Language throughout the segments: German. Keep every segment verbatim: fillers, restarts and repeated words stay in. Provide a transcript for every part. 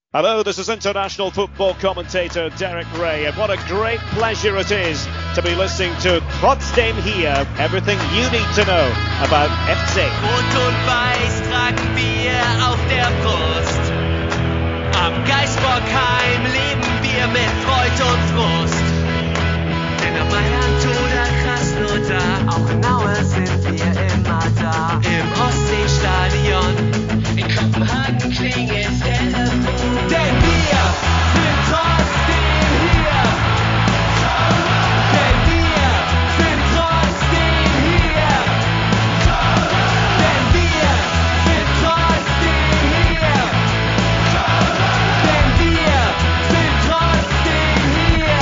Hello, this is international football commentator Derek Ray, and what a great pleasure it is to be listening to Trotzdem hier, everything you need to know about F C. Rot und Weiß tragen wir auf der Brust. Am Geisbockheim leben wir mit Freud und Frust. Denn ob Mailand oder Krasnodar, auch in Aue sind wir immer da. Im Ostseestadion, in Kopenhagen klingelt Telefon. Denn wir sind trotzdem hier. Denn wir sind trotzdem hier. Denn wir sind trotzdem hier. Denn wir sind trotzdem hier.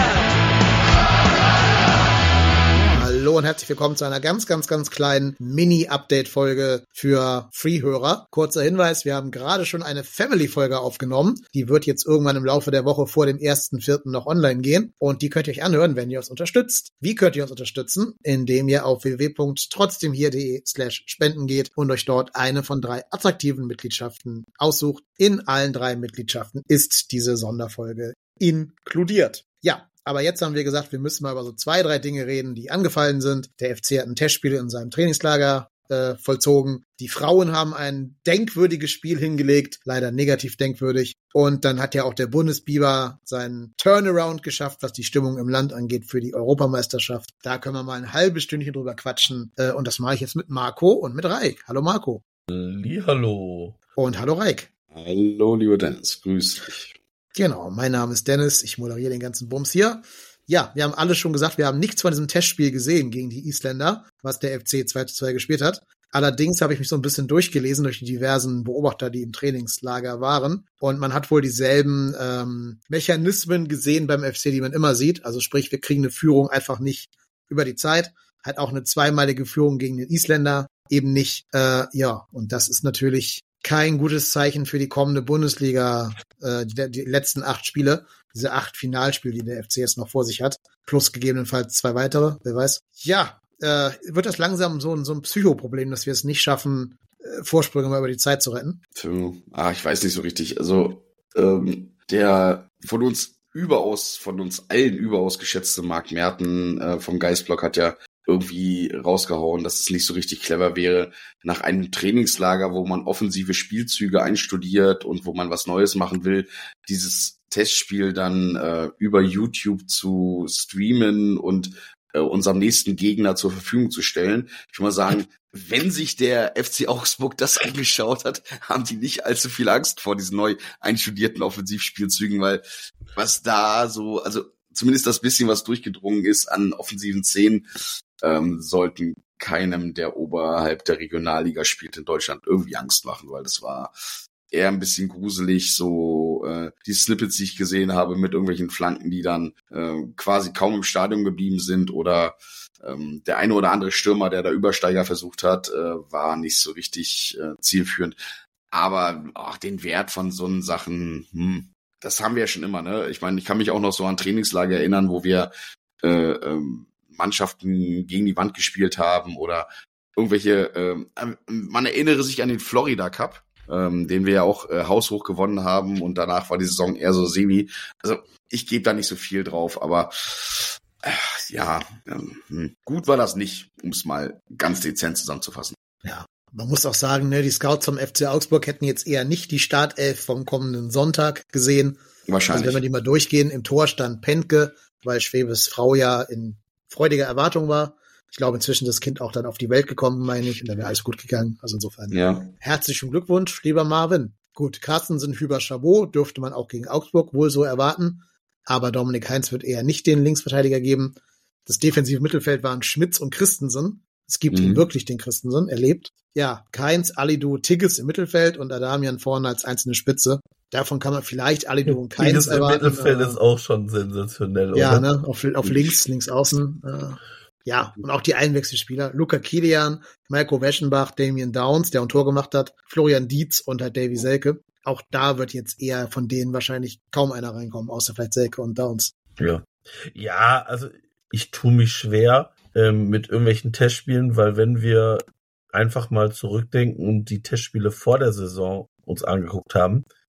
Hallo und herzlich willkommen zu einer ganz, ganz, ganz kleinen Mini-Update-Folge für Free-Hörer. Kurzer Hinweis, wir haben gerade schon eine Family-Folge aufgenommen. Die wird jetzt irgendwann im Laufe der Woche vor dem ersten vierten noch online gehen. Und die könnt ihr euch anhören, wenn ihr uns unterstützt. Wie könnt ihr uns unterstützen? Indem ihr auf w w w punkt trotzdemhier.de slash spenden geht und euch dort eine von drei attraktiven Mitgliedschaften aussucht. In allen drei Mitgliedschaften ist diese Sonderfolge inkludiert. Ja. Aber jetzt haben wir gesagt, wir müssen mal über so zwei, drei Dinge reden, die angefallen sind. Der F C hat ein Testspiel in seinem Trainingslager äh, vollzogen. Die Frauen haben ein denkwürdiges Spiel hingelegt, leider negativ denkwürdig. Und dann hat ja auch der Bundesbiber seinen Turnaround geschafft, was die Stimmung im Land angeht für die Europameisterschaft. Da können wir mal ein halbes Stündchen drüber quatschen. Äh, und das mache ich jetzt mit Marco und mit Raik. Hallo Marco. Hallihallo. Und hallo Raik. Hallo, lieber Dennis. Grüß dich. Genau, mein Name ist Dennis, ich moderiere den ganzen Bums hier. Ja, wir haben alle schon gesagt, wir haben nichts von diesem Testspiel gesehen gegen die Isländer, was der F C zwei zu zwei gespielt hat. Allerdings habe ich mich so ein bisschen durchgelesen durch die diversen Beobachter, die im Trainingslager waren. Und man hat wohl dieselben ähm, Mechanismen gesehen beim F C, die man immer sieht. Also sprich, wir kriegen eine Führung einfach nicht über die Zeit. Hat auch eine zweimalige Führung gegen den Isländer eben nicht. Äh, ja, und das ist natürlich kein gutes Zeichen für die kommende Bundesliga, äh, die, die letzten acht Spiele, diese acht Finalspiele, die der F C jetzt noch vor sich hat, plus gegebenenfalls zwei weitere, wer weiß. Ja, äh, wird das langsam so ein, so ein Psychoproblem, dass wir es nicht schaffen, äh, Vorsprünge mal über die Zeit zu retten? Ah, ich weiß nicht so richtig. Also, ähm, der von uns überaus, von uns allen überaus geschätzte Marc Merten äh, vom Geistblock hat ja irgendwie rausgehauen, dass es nicht so richtig clever wäre, nach einem Trainingslager, wo man offensive Spielzüge einstudiert und wo man was Neues machen will, dieses Testspiel dann äh, über YouTube zu streamen und äh, unserem nächsten Gegner zur Verfügung zu stellen. Ich will mal sagen, wenn sich der F C Augsburg das angeschaut hat, haben die nicht allzu viel Angst vor diesen neu einstudierten Offensivspielzügen, weil was da so, also zumindest das bisschen, was durchgedrungen ist an offensiven Szenen, ähm, sollten keinem, der oberhalb der Regionalliga spielt in Deutschland, irgendwie Angst machen, weil das war eher ein bisschen gruselig, so äh, die Snippets, die ich gesehen habe mit irgendwelchen Flanken, die dann äh, quasi kaum im Stadion geblieben sind oder ähm, der eine oder andere Stürmer, der da Übersteiger versucht hat, äh, war nicht so richtig äh, zielführend. Aber ach, den Wert von so einen Sachen, hm, das haben wir ja schon immer, ne? Ich meine, ich kann mich auch noch so an Trainingslager erinnern, wo wir äh, ähm, Mannschaften gegen die Wand gespielt haben oder irgendwelche, ähm, man erinnere sich an den Florida Cup, ähm, den wir ja auch äh, haushoch gewonnen haben und danach war die Saison eher so semi. Also ich gebe da nicht so viel drauf, aber äh, ja, ähm, gut war das nicht, um es mal ganz dezent zusammenzufassen. Ja, man muss auch sagen, ne, die Scouts vom F C Augsburg hätten jetzt eher nicht die Startelf vom kommenden Sonntag gesehen. Wahrscheinlich. Also wenn wir die mal durchgehen, im Tor stand Pentke, weil Schwebes Frau ja in freudiger Erwartung war. Ich glaube, inzwischen ist das Kind auch dann auf die Welt gekommen, meine ich, und dann wäre alles gut gegangen. Also insofern ja. Herzlichen Glückwunsch, lieber Marvin. Gut, Carstensen, Hüber, Chabot dürfte man auch gegen Augsburg wohl so erwarten, aber Dominik Heinz wird eher nicht den Linksverteidiger geben. Das defensive Mittelfeld waren Schmitz und Christensen. Es gibt mhm. ihn wirklich, den Christensen, er lebt. Ja, Keins, Alidu, Tigges im Mittelfeld und Adamian vorne als einzelne Spitze. Davon kann man vielleicht Alidu und Keins erwarten. Das Mittelfeld äh, ist auch schon sensationell, oder? Ja, ne, auf, auf links, links außen. Äh, ja, und auch die Einwechselspieler. Luca Kilian, Malko Weschenbach, Damien Downs, der ein Tor gemacht hat, Florian Dietz und halt Davy Selke. Auch da wird jetzt eher von denen wahrscheinlich kaum einer reinkommen, außer vielleicht Selke und Downs. Ja, ja, also ich tue mich schwer ähm, mit irgendwelchen Testspielen, weil wenn wir einfach mal zurückdenken und die Testspiele vor der Saison uns angeguckt haben,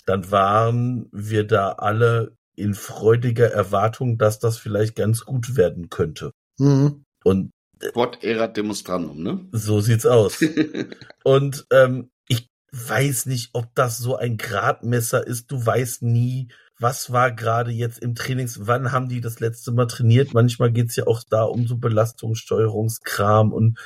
dann waren wir da alle in freudiger Erwartung, dass das vielleicht ganz gut werden könnte. Mhm. Und Quod erat demonstrandum, ne? so sieht's aus. Und ähm, ich weiß nicht, ob das so ein Gradmesser ist. Du weißt nie, was war gerade jetzt im Trainings, wann haben die das letzte Mal trainiert? Manchmal geht's ja auch da um so Belastungssteuerungskram und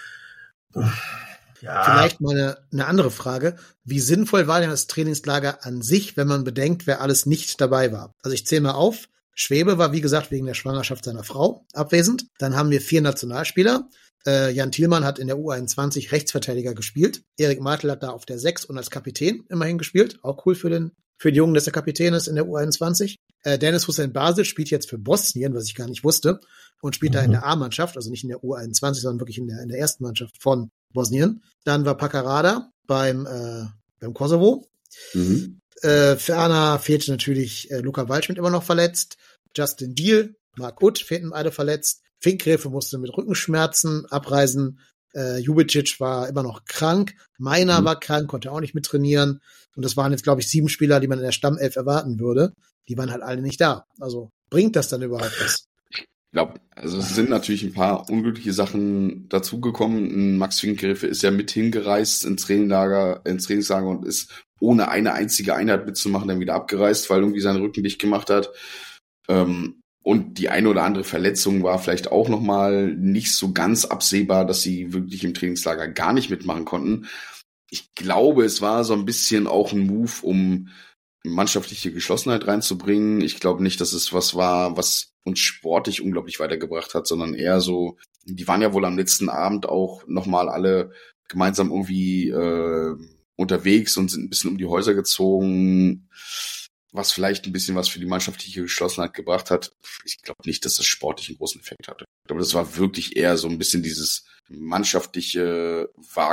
ja. Vielleicht mal eine, eine andere Frage. Wie sinnvoll war denn das Trainingslager an sich, wenn man bedenkt, wer alles nicht dabei war? Also ich zähle mal auf. Schwebe war, wie gesagt, wegen der Schwangerschaft seiner Frau abwesend. Dann haben wir vier Nationalspieler. Äh, Jan Thielmann hat in der U einundzwanzig Rechtsverteidiger gespielt. Erik Martel hat da auf der sechs und als Kapitän immerhin gespielt. Auch cool für den, für den Jungen, dass er Kapitän ist in der U einundzwanzig. Äh, Dennis Hussein Basic spielt jetzt für Bosnien, was ich gar nicht wusste. Und spielt mhm. da in der A-Mannschaft, also nicht in der U einundzwanzig, sondern wirklich in der, in der ersten Mannschaft von Bosnien. Dann war Pakarada beim, äh, beim Kosovo. Mhm. Äh, ferner fehlte natürlich äh, Luca Waldschmidt immer noch verletzt. Justin Deal, Marc Uth fehlten beide verletzt. Finkgräfe musste mit Rückenschmerzen abreisen. Äh, Jubicic war immer noch krank. Meiner mhm. war krank, konnte auch nicht mittrainieren. Und das waren jetzt, glaube ich, sieben Spieler, die man in der Stammelf erwarten würde. Die waren halt alle nicht da. Also bringt das dann überhaupt was? Ich glaube, also es sind natürlich ein paar unglückliche Sachen dazugekommen. Max Finkgräfe ist ja mit hingereist ins Trainingslager, ins Trainingslager und ist ohne eine einzige Einheit mitzumachen dann wieder abgereist, weil irgendwie seinen Rücken dicht gemacht hat. Ähm, und die eine oder andere Verletzung war vielleicht auch nochmal nicht so ganz absehbar, dass sie wirklich im Trainingslager gar nicht mitmachen konnten. Ich glaube, es war so ein bisschen auch ein Move, um mannschaftliche Geschlossenheit reinzubringen. Ich glaube nicht, dass es was war, was uns sportlich unglaublich weitergebracht hat, sondern eher so, die waren ja wohl am letzten Abend auch nochmal alle gemeinsam irgendwie äh, unterwegs und sind ein bisschen um die Häuser gezogen, was vielleicht ein bisschen was für die mannschaftliche Geschlossenheit gebracht hat. Ich glaube nicht, dass das sportlich einen großen Effekt hatte. Ich glaube, das war wirklich eher so ein bisschen dieses mannschaftliche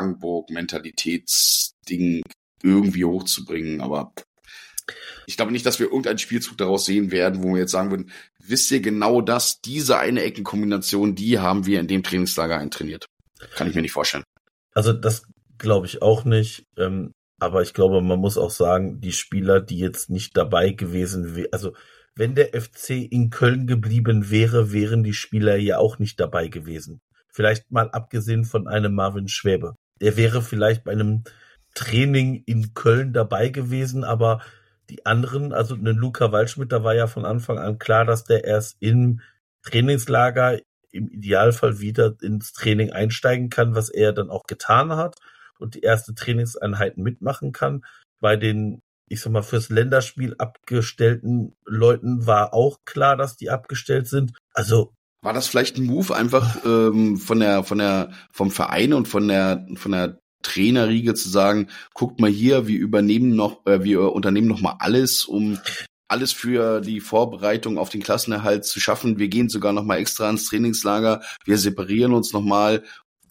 Wagenburg-Mentalitätsding irgendwie hochzubringen, aber ich glaube nicht, dass wir irgendeinen Spielzug daraus sehen werden, wo wir jetzt sagen würden, wisst ihr genau das, diese eine Eckenkombination, die haben wir in dem Trainingslager eintrainiert. Kann ich mir nicht vorstellen. Also das glaube ich auch nicht. Ähm, aber ich glaube, man muss auch sagen, die Spieler, die jetzt nicht dabei gewesen wären, also wenn der F C in Köln geblieben wäre, wären die Spieler ja auch nicht dabei gewesen. Vielleicht mal abgesehen von einem Marvin Schwäbe. Der wäre vielleicht bei einem Training in Köln dabei gewesen, aber die anderen, also eine Luca Waldschmidt, da war ja von Anfang an klar, dass der erst im Trainingslager im Idealfall wieder ins Training einsteigen kann, was er dann auch getan hat und die erste Trainingseinheiten mitmachen kann. Bei den, ich sag mal, fürs Länderspiel abgestellten Leuten war auch klar, dass die abgestellt sind. Also war das vielleicht ein Move einfach ähm, von der, von der, vom Verein und von der, von der Trainerriege zu sagen, guckt mal hier, wir übernehmen noch, äh, wir unternehmen noch mal alles, um alles für die Vorbereitung auf den Klassenerhalt zu schaffen. Wir gehen sogar noch mal extra ins Trainingslager. Wir separieren uns noch mal,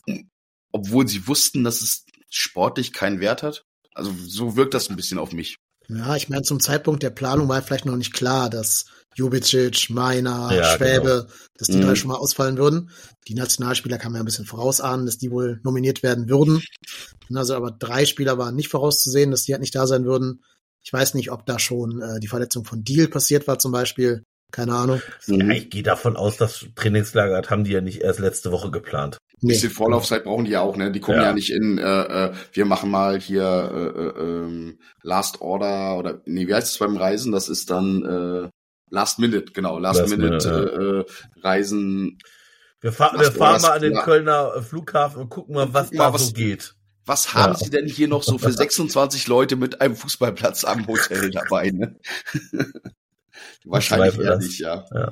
obwohl sie wussten, dass es sportlich keinen Wert hat. Also so wirkt das ein bisschen auf mich. Ja, ich meine, zum Zeitpunkt der Planung war vielleicht noch nicht klar, dass Jubicic, Meiner, ja, Schwäbe, genau. dass die mhm. drei schon mal ausfallen würden. Die Nationalspieler kann man ja ein bisschen vorausahnen, dass die wohl nominiert werden würden. Also aber drei Spieler waren nicht vorauszusehen, dass die halt nicht da sein würden. Ich weiß nicht, ob da schon äh, die Verletzung von Deal passiert war zum Beispiel. Keine Ahnung. Ja, ich gehe davon aus, dass Trainingslager haben die ja nicht erst letzte Woche geplant. Ein bisschen Vorlaufzeit brauchen die ja auch, ne? Die kommen ja, ja nicht in, äh, äh, wir machen mal hier äh, äh, Last Order oder, nee, wie heißt es beim Reisen? Das ist dann äh, Last Minute, genau, Last, Last Minute, Minute äh, äh, Reisen. Wir, fahr, wir fahren mal an den Kölner Flughafen und gucken mal, was da so geht. Was haben ja. Sie denn hier noch so für sechsundzwanzig Leute mit einem Fußballplatz am Hotel dabei, ne? Wahrscheinlich eher nicht, ja. ja.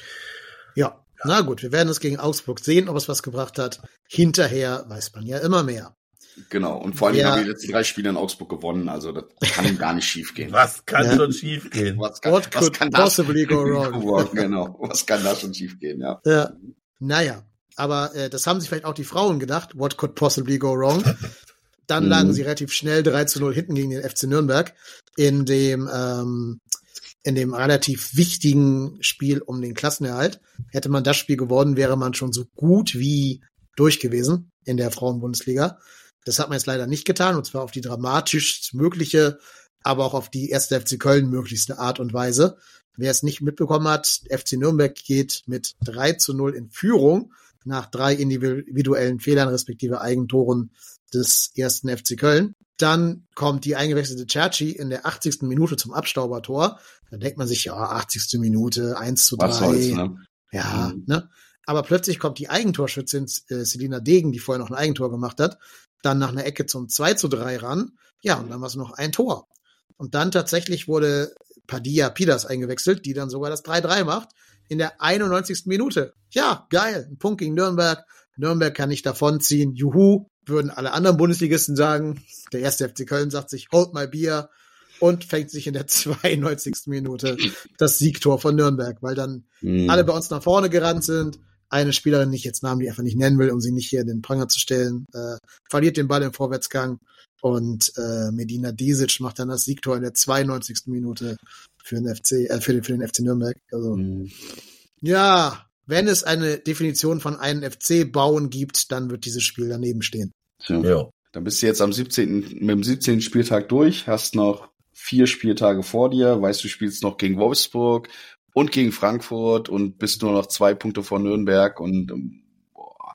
Ja. Na gut, wir werden es gegen Augsburg sehen, ob es was gebracht hat. Hinterher weiß man ja immer mehr. Genau, und vor allem ja. haben wir die letzten drei Spiele in Augsburg gewonnen, also das kann gar nicht schief gehen. Was kann ja. schon schief gehen? Was kann, What was could kann possibly go wrong? wrong? Genau, was kann da schon schief gehen, ja. ja. Naja, aber äh, das haben sich vielleicht auch die Frauen gedacht, what could possibly go wrong? Dann lagen mhm. sie relativ schnell drei zu null hinten gegen den F C Nürnberg in dem ähm, in dem relativ wichtigen Spiel um den Klassenerhalt. Hätte man das Spiel gewonnen, wäre man schon so gut wie durch gewesen in der Frauenbundesliga. Das hat man jetzt leider nicht getan, und zwar auf die dramatischst mögliche aber auch auf die erste F C Köln möglichste Art und Weise. Wer es nicht mitbekommen hat, F C Nürnberg geht mit drei zu null in Führung nach drei individuellen Fehlern respektive Eigentoren des ersten F C Köln. Dann kommt die eingewechselte Cerci in der achtzigsten Minute zum Abstaubertor. Da denkt man sich, ja, achtzigste Minute, eins zu drei. Was soll's, ne? Ja, Mhm. ne? Aber plötzlich kommt die Eigentorschützin äh, Selina Degen, die vorher noch ein Eigentor gemacht hat, dann nach einer Ecke zum zwei zu drei ran. Ja, und dann war es noch ein Tor. Und dann tatsächlich wurde Padilla Pidas eingewechselt, die dann sogar das drei drei macht in der einundneunzigsten Minute. Ja, geil. Ein Punkt gegen Nürnberg. Nürnberg kann nicht davonziehen. Juhu, würden alle anderen Bundesligisten sagen. Der erste F C Köln sagt sich, hold my beer und fängt sich in der zweiundneunzigsten Minute das Siegtor von Nürnberg, weil dann Mhm. alle bei uns nach vorne gerannt sind. Eine Spielerin, die ich jetzt Namen, die ich einfach nicht nennen will, um sie nicht hier in den Pranger zu stellen, äh, verliert den Ball im Vorwärtsgang und äh, Medina Desic macht dann das Siegtor in der zweiundneunzigsten Minute für den F C, äh, für den, für den F C Nürnberg. Also, Mhm. ja, wenn es eine Definition von einem F C bauen gibt, dann wird dieses Spiel daneben stehen. Tja. Ja. Dann bist du jetzt am siebzehnten mit dem siebzehnten Spieltag durch, hast noch vier Spieltage vor dir, weißt du, spielst noch gegen Wolfsburg und gegen Frankfurt und bist nur noch zwei Punkte vor Nürnberg und ähm, boah,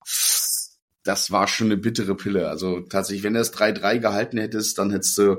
das war schon eine bittere Pille. Also tatsächlich, wenn du das drei drei gehalten hättest, dann hättest du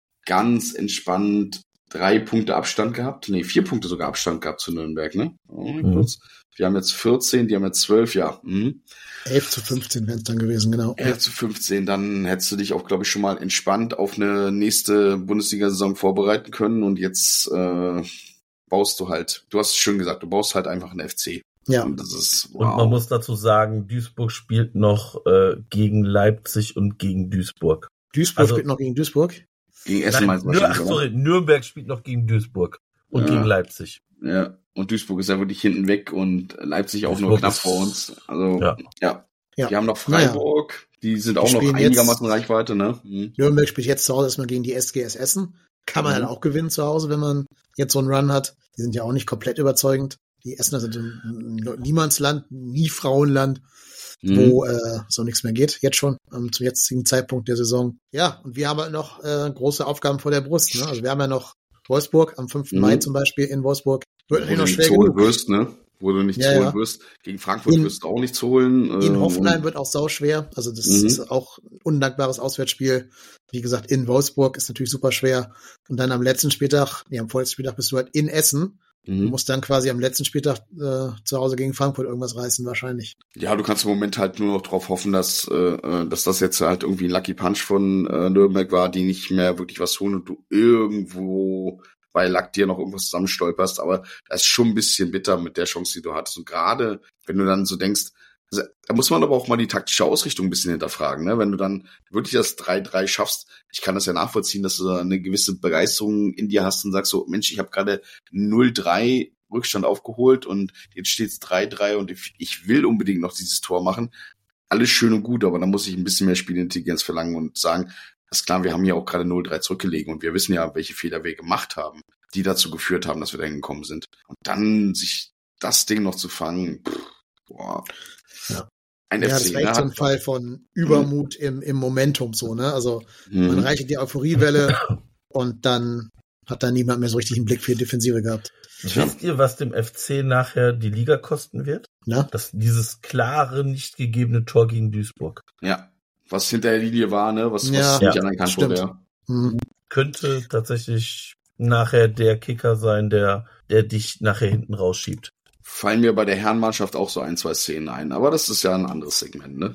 ganz entspannt drei Punkte Abstand gehabt. Nee, vier Punkte sogar Abstand gehabt zu Nürnberg, ne? Oh, Mhm. kurz. Wir haben jetzt vierzehn, die haben jetzt zwölf, ja. Mhm. elf zu fünfzehn wären es dann gewesen, genau. elf zu fünfzehn, dann hättest du dich auch, glaube ich, schon mal entspannt auf eine nächste Bundesliga-Saison vorbereiten können und jetzt äh, baust du halt, du hast es schön gesagt, du baust halt einfach einen F C. Ja, Und das ist, wow. Und man muss dazu sagen, Duisburg spielt noch äh, gegen Leipzig und gegen Duisburg. Duisburg also- spielt noch gegen Duisburg. gegen Essen Nein, meinst du Nür- ach, wahrscheinlich, oder? sorry, Nürnberg spielt noch gegen Duisburg und Ja. gegen Leipzig. Ja, und Duisburg ist ja wirklich hinten weg und Leipzig auch nur Duisburg knapp ist- vor uns. Also, Ja. ja. Ja. Wir haben noch Freiburg, die sind auch Die noch spielen einigermaßen jetzt- Reichweite, ne? Mhm. Nürnberg spielt jetzt zu Hause erstmal gegen die S G S Essen. Kann man Mhm. dann auch gewinnen zu Hause, wenn man jetzt so einen Run hat. Die sind ja auch nicht komplett überzeugend. Die Essener sind im Niemandsland, nie Frauenland, Mhm. wo äh, so nichts mehr geht. Jetzt schon, ähm, zum jetzigen Zeitpunkt der Saison. Ja, und wir haben halt noch äh, große Aufgaben vor der Brust. Ne? Also wir haben ja noch Wolfsburg am fünften Mhm. Mai zum Beispiel in Wolfsburg. Wird Wo natürlich du noch nicht schwer zu holen genug. wirst, ne? Wo du nicht Ja, zu holen ja. wirst. Gegen Frankfurt In- wirst du auch nicht zu holen. In äh, Hoffenheim und- wird auch sauschwer. Also das Mhm. ist auch ein undankbares Auswärtsspiel. Wie gesagt, in Wolfsburg ist natürlich super schwer. Und dann am letzten Spieltag, nee, am vorletzten Spieltag bist du halt in Essen. Du Mhm. musst dann quasi am letzten Spieltag äh, zu Hause gegen Frankfurt irgendwas reißen wahrscheinlich. Ja, du kannst im Moment halt nur noch drauf hoffen, dass, äh, dass das jetzt halt irgendwie ein Lucky Punch von äh, Nürnberg war, die nicht mehr wirklich was tun und du irgendwo bei Lack dir noch irgendwas zusammenstolperst. Aber das ist schon ein bisschen bitter mit der Chance, die du hattest. Und gerade, wenn du dann so denkst, also, da muss man aber auch mal die taktische Ausrichtung ein bisschen hinterfragen, ne? Wenn du dann wirklich das drei drei schaffst, ich kann das ja nachvollziehen, dass du da eine gewisse Begeisterung in dir hast und sagst so, Mensch, ich habe gerade null drei Rückstand aufgeholt und jetzt steht's drei drei und ich, ich will unbedingt noch dieses Tor machen. Alles schön und gut, aber dann muss ich ein bisschen mehr Spielintelligenz verlangen und sagen, ist klar, wir haben ja auch gerade null drei zurückgelegen und wir wissen ja, welche Fehler wir gemacht haben, die dazu geführt haben, dass wir da hingekommen sind. Und dann sich das Ding noch zu fangen, pff, boah. Ja. Ein Ja, F das C, war echt so ein ne? Fall von Übermut im, im Momentum so, ne? Also man Hm. reicht die Euphoriewelle und dann hat da niemand mehr so richtig einen Blick für die Defensive gehabt. Tja. Wisst ihr, was dem F C nachher die Liga kosten wird? Ne? Das, dieses klare, nicht gegebene Tor gegen Duisburg. Ja, was hinter der Linie war, ne? Was, Ja, was nicht ja, anerkannt stimmt. wurde, ja. Hm. Könnte tatsächlich nachher der Kicker sein, der, der dich nachher hinten rausschiebt. Fallen mir bei der Herrenmannschaft auch so ein, zwei Szenen ein. Aber das ist ja ein anderes Segment, ne?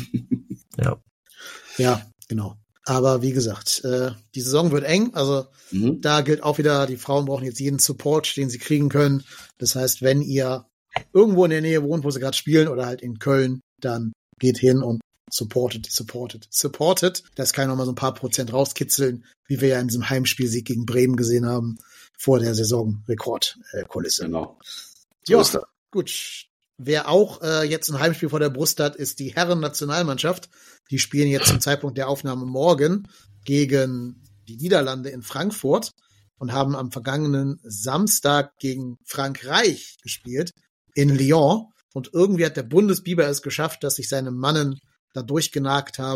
Ja. Ja, genau. Aber wie gesagt, äh, die Saison wird eng. Also Mhm. da gilt auch wieder, die Frauen brauchen jetzt jeden Support, den sie kriegen können. Das heißt, wenn ihr irgendwo in der Nähe wohnt, wo sie gerade spielen oder halt in Köln, dann geht hin und supportet, supportet, supportet. Das kann noch mal so ein paar Prozent rauskitzeln, wie wir ja in diesem Heimspielsieg gegen Bremen gesehen haben, vor der Saison Rekordkulisse. Genau. So Ja, ist das. gut. Wer auch äh, jetzt ein Heimspiel vor der Brust hat, ist die Herren-Nationalmannschaft. Die spielen jetzt zum Zeitpunkt der Aufnahme morgen gegen die Niederlande in Frankfurt und haben am vergangenen Samstag gegen Frankreich gespielt in Lyon. Und irgendwie hat der Bundesbiber es geschafft, dass sich seine Mannen da durchgenagt haben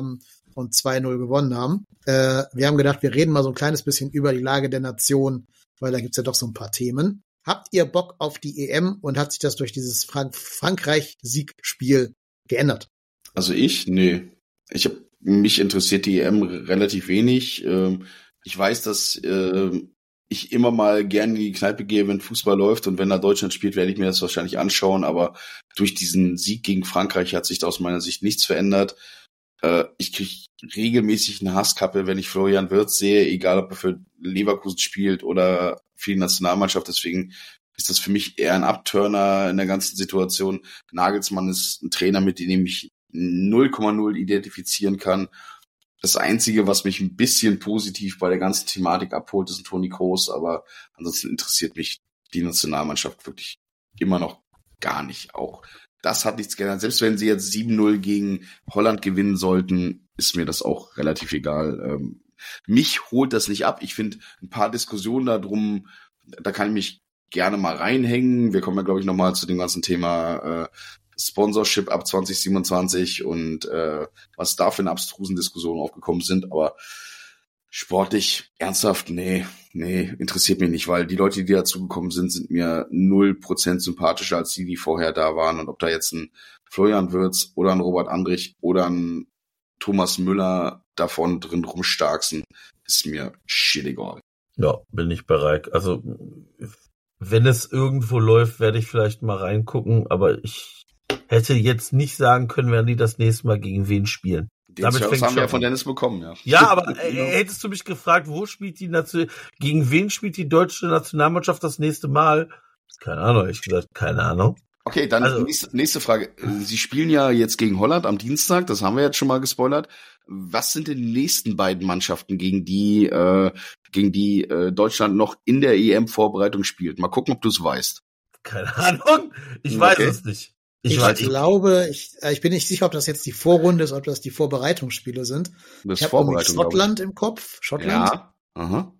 und zwei null gewonnen haben. Äh, wir haben gedacht, wir reden mal so ein kleines bisschen über die Lage der Nation, weil da gibt's ja doch so ein paar Themen. Habt ihr Bock auf die E M und hat sich das durch dieses Frank- Frankreich-Siegspiel geändert? Also ich? Nee. Ich hab, mich interessiert die E M relativ wenig. Ähm, ich weiß, dass äh, ich immer mal gerne in die Kneipe gehe, wenn Fußball läuft, und wenn da Deutschland spielt, werde ich mir das wahrscheinlich anschauen, aber durch diesen Sieg gegen Frankreich hat sich da aus meiner Sicht nichts verändert. Äh, ich kriege regelmäßig eine Hasskappe, wenn ich Florian Wirtz sehe, egal ob er für Leverkusen spielt oder für die Nationalmannschaft, deswegen ist das für mich eher ein Abturner in der ganzen Situation. Nagelsmann ist ein Trainer, mit dem ich null Komma null identifizieren kann. Das Einzige, was mich ein bisschen positiv bei der ganzen Thematik abholt, ist ein Toni Kroos, aber ansonsten interessiert mich die Nationalmannschaft wirklich immer noch gar nicht. Auch das hat nichts geändert. Selbst wenn sie jetzt sieben null gegen Holland gewinnen sollten, ist mir das auch relativ egal. Ähm, mich holt das nicht ab. Ich finde ein paar Diskussionen darum, da kann ich mich gerne mal reinhängen. Wir kommen ja, glaube ich, nochmal zu dem ganzen Thema äh, Sponsorship ab zwanzig siebenundzwanzig und äh, was da für eine abstrusen Diskussionen aufgekommen sind, aber sportlich, ernsthaft, nee, nee, interessiert mich nicht, weil die Leute, die dazu gekommen sind, sind mir null Prozent sympathischer als die, die vorher da waren, und ob da jetzt ein Florian Wirtz oder ein Robert Andrich oder ein Thomas Müller davon drin rumstarksen, ist mir shit egal. Ja, bin ich bereit. Also, wenn es irgendwo läuft, werde ich vielleicht mal reingucken, aber ich hätte jetzt nicht sagen können, werden die das nächste Mal gegen wen spielen. Den Damit Service haben wir ja von Dennis bekommen, ja. Ja, aber äh, hättest du mich gefragt, wo spielt die Nation, gegen wen spielt die deutsche Nationalmannschaft das nächste Mal? Keine Ahnung, ich gesagt, keine Ahnung. Okay, dann also, nächste, nächste Frage. Sie spielen ja jetzt gegen Holland am Dienstag, das haben wir jetzt schon mal gespoilert. Was sind denn die nächsten beiden Mannschaften, gegen die äh, gegen die äh, Deutschland noch in der E M-Vorbereitung spielt? Mal gucken, ob du es weißt. Keine Ahnung, ich okay. weiß es nicht. Ich, ich weiß, glaube, ich, ich bin nicht sicher, ob das jetzt die Vorrunde ist, ob das die Vorbereitungsspiele sind. Das ich habe Vorbereitung, Schottland im Kopf. Schottland. Ja. Aha.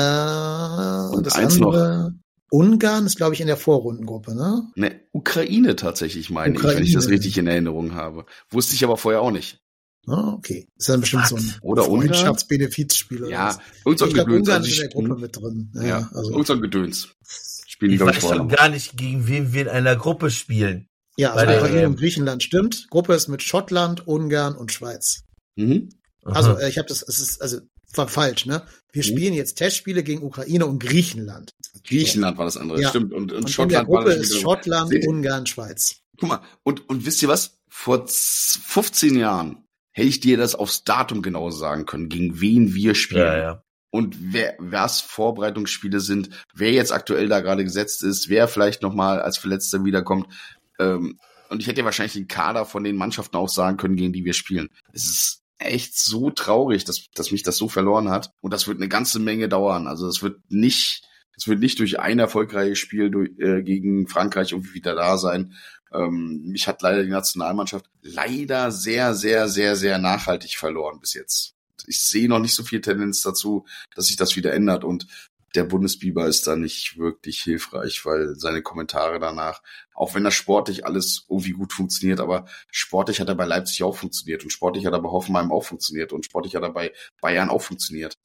Äh, und das eins andere, noch. Ungarn ist, glaube ich, in der Vorrundengruppe, ne? Ne, Ukraine tatsächlich, meine Ukraine. ich, wenn ich das richtig in Erinnerung habe. Wusste ich aber vorher auch nicht. Ah, okay. Ist dann bestimmt Was? so ein oder Freundschaftsbenefizspiel. Ja, irgend so ein ich glaube, Gedöns. Ungarn also ist in der Gruppe mit drin. Ja, ja also. irgend so ein Gedöns. Spielen ich die, weiß schon gar nicht, gegen wen wir in einer Gruppe spielen. Ja, also Ukraine und Griechenland stimmt. Gruppe ist mit Schottland, Ungarn und Schweiz. Mhm. Also äh, ich habe das, es ist also war falsch, ne? Wir mhm. spielen jetzt Testspiele gegen Ukraine und Griechenland. Griechenland war das andere, ja. stimmt. Und, und, und Schottland in der Gruppe war das ist Schottland, Seht Ungarn, Schweiz. Guck mal, und und wisst ihr was? Vor fünfzehn Jahren hätte ich dir das aufs Datum genau sagen können, gegen wen wir spielen. Ja, ja. Und wer was Vorbereitungsspiele sind, wer jetzt aktuell da gerade gesetzt ist, wer vielleicht nochmal als Verletzter wiederkommt. Ähm, und ich hätte ja wahrscheinlich den Kader von den Mannschaften auch sagen können, gegen die wir spielen. Es ist echt so traurig, dass, dass mich das so verloren hat. Und das wird eine ganze Menge dauern. Also es wird nicht, es wird nicht durch ein erfolgreiches Spiel durch, äh, gegen Frankreich irgendwie wieder da sein. Ähm, mich hat leider die Nationalmannschaft leider sehr, sehr, sehr, sehr nachhaltig verloren bis jetzt. Ich sehe noch nicht so viel Tendenz dazu, dass sich das wieder ändert, und der Bundesbiber ist da nicht wirklich hilfreich, weil seine Kommentare danach, auch wenn das sportlich alles irgendwie gut funktioniert, aber sportlich hat er bei Leipzig auch funktioniert und sportlich hat er bei Hoffenheim auch funktioniert und sportlich hat er bei Bayern auch funktioniert.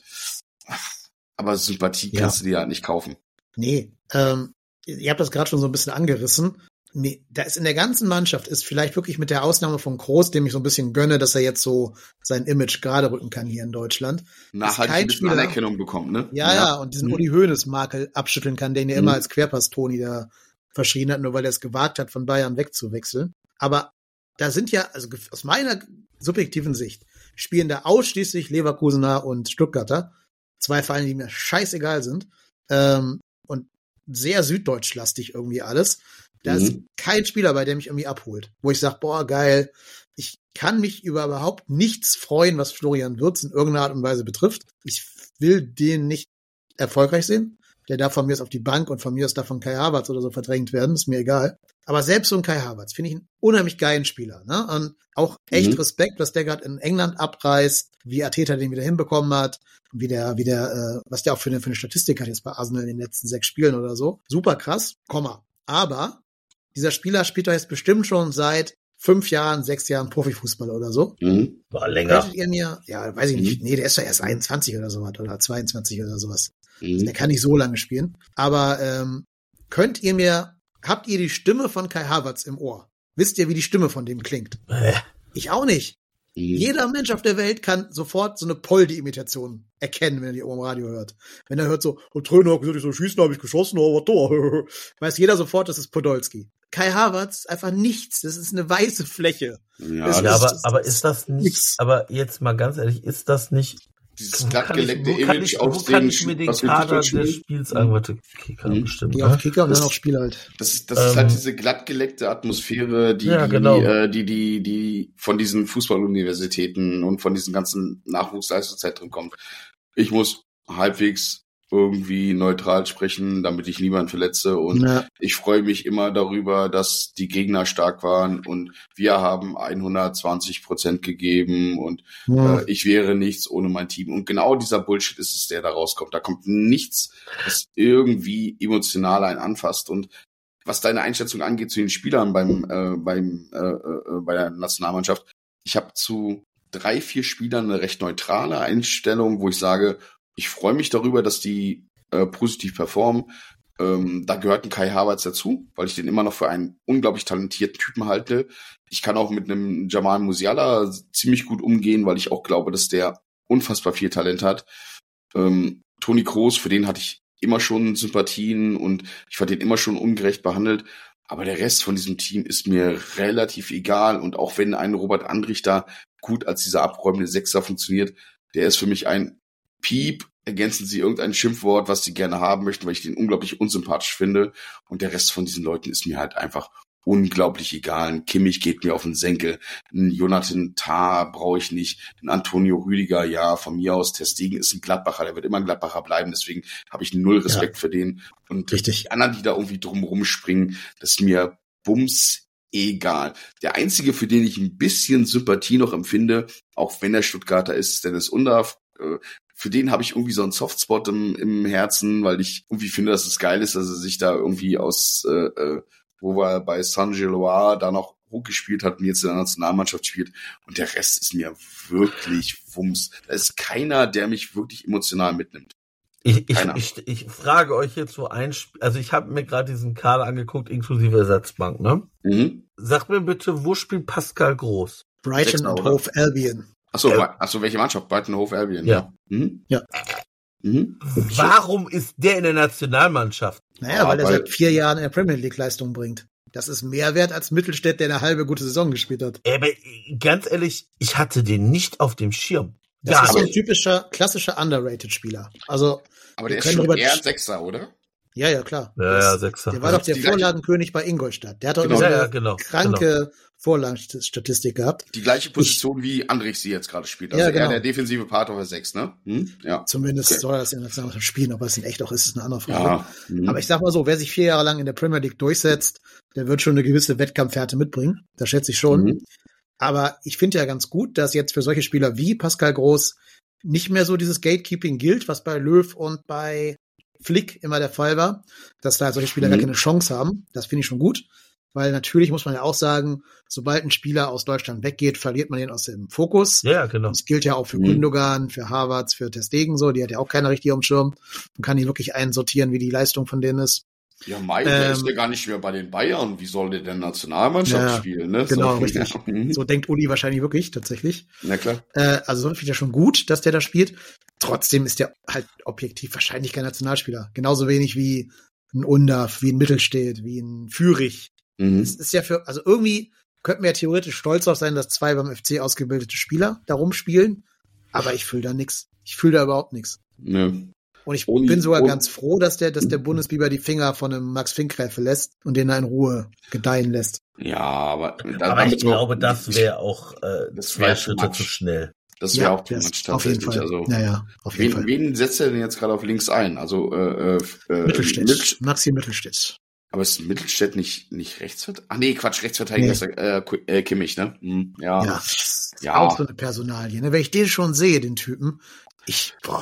Aber Sympathie ja. kannst du dir halt nicht kaufen. Nee, ähm, ihr habt das gerade schon so ein bisschen angerissen. Nee, da ist in der ganzen Mannschaft, ist vielleicht wirklich mit der Ausnahme von Kroos, dem ich so ein bisschen gönne, dass er jetzt so sein Image gerade rücken kann hier in Deutschland. Nachhaltig ein bisschen Anerkennung bekommt, ne? Ja, ja, ja, und diesen mhm. Uli Hoeneß-Makel abschütteln kann, den er mhm. immer als Querpass-Toni da verschrien hat, nur weil er es gewagt hat, von Bayern wegzuwechseln. Aber da sind ja, also aus meiner subjektiven Sicht, spielen da ausschließlich Leverkusener und Stuttgarter. Zwei Vereine, die mir scheißegal sind. Ähm, und sehr süddeutschlastig irgendwie alles. Da mhm. ist kein Spieler bei, der mich irgendwie abholt. Wo ich sage, boah, geil, ich kann mich über überhaupt nichts freuen, was Florian Wirtz in irgendeiner Art und Weise betrifft. Ich will den nicht erfolgreich sehen. Der darf von mir aus auf die Bank und von mir aus darf von Kai Havertz oder so verdrängt werden, ist mir egal. Aber selbst so ein Kai Havertz finde ich einen unheimlich geilen Spieler. Ne? Und auch echt mhm. Respekt, was der gerade in England abreißt, wie Arteta den wieder hinbekommen hat, wie der, wie der, äh, was der auch für eine, für eine Statistik hat jetzt bei Arsenal in den letzten sechs Spielen oder so. Super krass, Komma. Aber dieser Spieler spielt doch jetzt bestimmt schon seit fünf Jahren, sechs Jahren Profifußballer oder so. Mhm. War länger. Könntet ihr mir, ja, weiß ich nicht, nee, der ist doch erst einundzwanzig oder sowas oder zweiundzwanzig oder sowas. Mhm. Der kann nicht so lange spielen. Aber ähm, könnt ihr mir, habt ihr die Stimme von Kai Havertz im Ohr? Wisst ihr, wie die Stimme von dem klingt? Äh, Ich auch nicht. Mhm. Jeder Mensch auf der Welt kann sofort so eine Poldi-Imitation erkennen, wenn er die im Radio hört. Wenn er hört so, oh, Trainer hat gesagt, ich soll schießen, habe ich geschossen, aber da. Weiß jeder sofort, das ist Podolski. Kai Havertz, einfach nichts. Das ist eine weiße Fläche. Ja, Das ja, ist- aber, aber ist das nicht, nix. aber jetzt mal ganz ehrlich, ist das nicht, dieses wo kann ich, glattgeleckte wo kann Image ich, aus wo kann dem, ich mir den was wir Kader Fußball des spielen? Spiels sagen? Warte, Kicker Mhm. bestimmt, Geh auf ne? Kicker und Das- dann auf Spiel halt. Das ist, das ist Ähm, halt diese glattgeleckte Atmosphäre, die, Ja, die, genau. äh, die, die, die von diesen Fußballuniversitäten und von diesen ganzen Nachwuchsleistungszentren kommt. Ich muss halbwegs irgendwie neutral sprechen, damit ich niemanden verletze, und Ja. ich freue mich immer darüber, dass die Gegner stark waren und wir haben hundertzwanzig Prozent gegeben und Ja. äh, ich wäre nichts ohne mein Team. Und genau dieser Bullshit ist es, der da rauskommt. Da kommt nichts, was irgendwie emotional einen anfasst. Und was deine Einschätzung angeht zu den Spielern beim, äh, beim äh, äh, bei der Nationalmannschaft, ich habe zu drei, vier Spielern eine recht neutrale Einstellung, wo ich sage, ich freue mich darüber, dass die äh, positiv performen. Ähm, da gehört ein Kai Havertz dazu, weil ich den immer noch für einen unglaublich talentierten Typen halte. Ich kann auch mit einem Jamal Musiala ziemlich gut umgehen, weil ich auch glaube, dass der unfassbar viel Talent hat. Ähm, Toni Kroos, für den hatte ich immer schon Sympathien und ich fand den immer schon ungerecht behandelt. Aber der Rest von diesem Team ist mir relativ egal. Und auch wenn ein Robert Andrich da gut als dieser abräumende Sechser funktioniert, der ist für mich ein Piep. Ergänzen Sie irgendein Schimpfwort, was Sie gerne haben möchten, weil ich den unglaublich unsympathisch finde. Und der Rest von diesen Leuten ist mir halt einfach unglaublich egal. Ein Kimmich geht mir auf den Senkel. Ein Jonathan Tah brauche ich nicht. Ein Antonio Rüdiger, ja, von mir aus. Ter Stegen ist ein Gladbacher, der wird immer ein Gladbacher bleiben. Deswegen habe ich null Respekt für den. Und Richtig. die anderen, die da irgendwie drum rumspringen, das ist mir bums egal. Der einzige, für den ich ein bisschen Sympathie noch empfinde, auch wenn er Stuttgarter ist, ist Dennis Undav. Äh, Für den habe ich irgendwie so einen Softspot im, im Herzen, weil ich irgendwie finde, dass es geil ist, dass er sich da irgendwie aus, äh, äh, wo war bei Saint-Gilloise da noch hochgespielt hat und jetzt in der Nationalmannschaft spielt. Und der Rest ist mir wirklich Wumms. Da ist keiner, der mich wirklich emotional mitnimmt. Ich, ich, Keiner. ich, ich frage euch jetzt so ein Spiel, also ich habe mir gerade diesen Kader angeguckt, inklusive Ersatzbank, ne? Mhm. Sagt mir bitte, wo spielt Pascal Groß? Brighton Sechster, und oder? Hove Albion. Achso, Äh, achso, welche Mannschaft? Brighton Hove Albion. Ja. Mhm. Ja. Mhm. Warum ist der in der Nationalmannschaft? Naja, Ah, weil er weil- seit vier Jahren in der Premier League Leistung bringt. Das ist mehr wert als Mittelstädt, der eine halbe gute Saison gespielt hat. Ey, aber ganz ehrlich, ich hatte den nicht auf dem Schirm. Das Gar ist so ein nicht. typischer, klassischer Underrated-Spieler. Also, Aber Wir der ist können schon drüber- eher ein Sechser, oder? ja, ja, klar. Ja, Das- ja, Sechser. Der war doch der Die gleiche- Vorlagenkönig bei Ingolstadt. Der hat doch Genau. immer so Ja, eine ja, genau, kranke Vorlagenstatistik gehabt. Die gleiche Position wie Andrich sie jetzt gerade spielt. Also Ja, genau. eher der defensive Part auf der Sechs, ne? Hm? Ja. Zumindest Okay. soll er das in der Nationalmannschaft spielen. Ob er es in echt auch ist, ist eine andere Frage. Ja. Hm. Aber ich sag mal so, wer sich vier Jahre lang in der Premier League durchsetzt, der wird schon eine gewisse Wettkampfhärte mitbringen. Das schätze ich schon. Mhm. Aber ich finde ja ganz gut, dass jetzt für solche Spieler wie Pascal Groß nicht mehr so dieses Gatekeeping gilt, was bei Löw und bei Flick immer der Fall war, dass da solche Spieler Mhm. gar keine Chance haben. Das finde ich schon gut. Weil natürlich muss man ja auch sagen, sobald ein Spieler aus Deutschland weggeht, verliert man ihn aus dem Fokus. Ja, genau. Das gilt ja auch für Mhm. Gündogan, für Havertz, für Ter Stegen so. Die hat ja auch keiner richtig auf dem Schirm und kann die wirklich einsortieren, wie die Leistung von denen ist. Ja, Mai, der Ähm, ist ja gar nicht mehr bei den Bayern. Wie soll der denn Nationalmannschaft Ja, spielen, ne? genau, so. richtig. Ja. Mhm. So denkt Uli wahrscheinlich wirklich, tatsächlich. Na klar. Äh, also so finde ich ja schon gut, dass der da spielt. Trotzdem ist der halt objektiv wahrscheinlich kein Nationalspieler. Genauso wenig wie ein Undav, wie ein Mittelstädt, wie ein Führig. Mhm. Es ist ja für, also irgendwie könnten wir ja theoretisch stolz darauf sein, dass zwei beim F C ausgebildete Spieler da rumspielen. Aber ich fühle da nix. Ich fühle da überhaupt nichts. Ne. Und ich Ohne- bin sogar ohne- ganz froh, dass der, dass der Bundesbiber die Finger von einem Max Finkgräfe lässt und den da in Ruhe gedeihen lässt. Ja, aber, da- Aber ich damit glaube, auch- das wäre auch äh, Das zwei wär too Schritte much. zu schnell. Das wäre auch too das- much auf jeden tatsächlich. Fall. Also, ja, ja, auf jeden wen, Fall. wen setzt er denn jetzt gerade auf links ein? Also, äh, äh, äh, Mittelstädt. Mittel- Maxi Mittelstädt. aber ist Mittelstädt nicht, nicht Rechtsvert? Ah, nee, Quatsch, Rechtsverteidiger Nee. ist äh, Qu- äh, Kimmich, ne? Hm, ja. Ja, das ist Ja. auch so eine Personalie. Ne? Wenn ich den schon sehe, den Typen, ich, boah,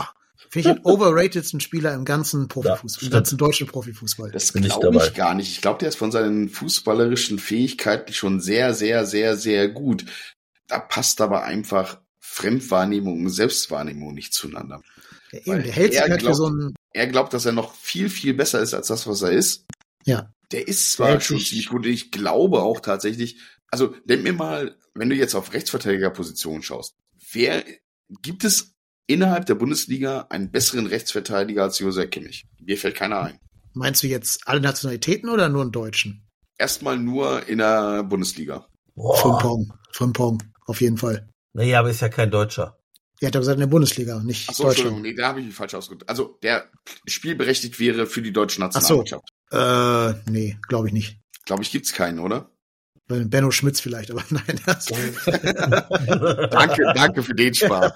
Finde ich den overratedsten Spieler im ganzen Profifußball, Ja, im ganzen deutschen Profifußball. Das Bin ich glaube ich dabei. gar nicht. Ich glaube, der ist von seinen fußballerischen Fähigkeiten schon sehr, sehr, sehr, sehr gut. Da passt aber einfach Fremdwahrnehmung und Selbstwahrnehmung nicht zueinander. Der, Weil eben, der hält sich er halt glaubt- für so ein, Er glaubt, dass er noch viel, viel besser ist als das, was er ist. ja, Der ist Der zwar hält schon sich- ziemlich gut. Ich glaube auch tatsächlich, also denk mir mal, wenn du jetzt auf Rechtsverteidigerposition schaust, wer gibt es innerhalb der Bundesliga einen besseren Rechtsverteidiger als Joshua Kimmich? Mir fällt keiner ein. meinst du jetzt alle Nationalitäten oder nur einen Deutschen? Erstmal nur in der Bundesliga. Boah. Frimpong, Frimpong, auf jeden Fall. Nee, aber ist ja kein Deutscher. Er hat ja gesagt in der Bundesliga, nicht Ach so, Entschuldigung, Deutschland. nee, da habe ich mich falsch ausgedrückt. Also, der spielberechtigt wäre für die deutsche Ach so. Nationalmannschaft. Äh, nee, glaube ich nicht. Glaube ich, gibt's keinen, oder? Bei Benno Schmitz vielleicht, aber nein. Das Danke, danke für den Spaß.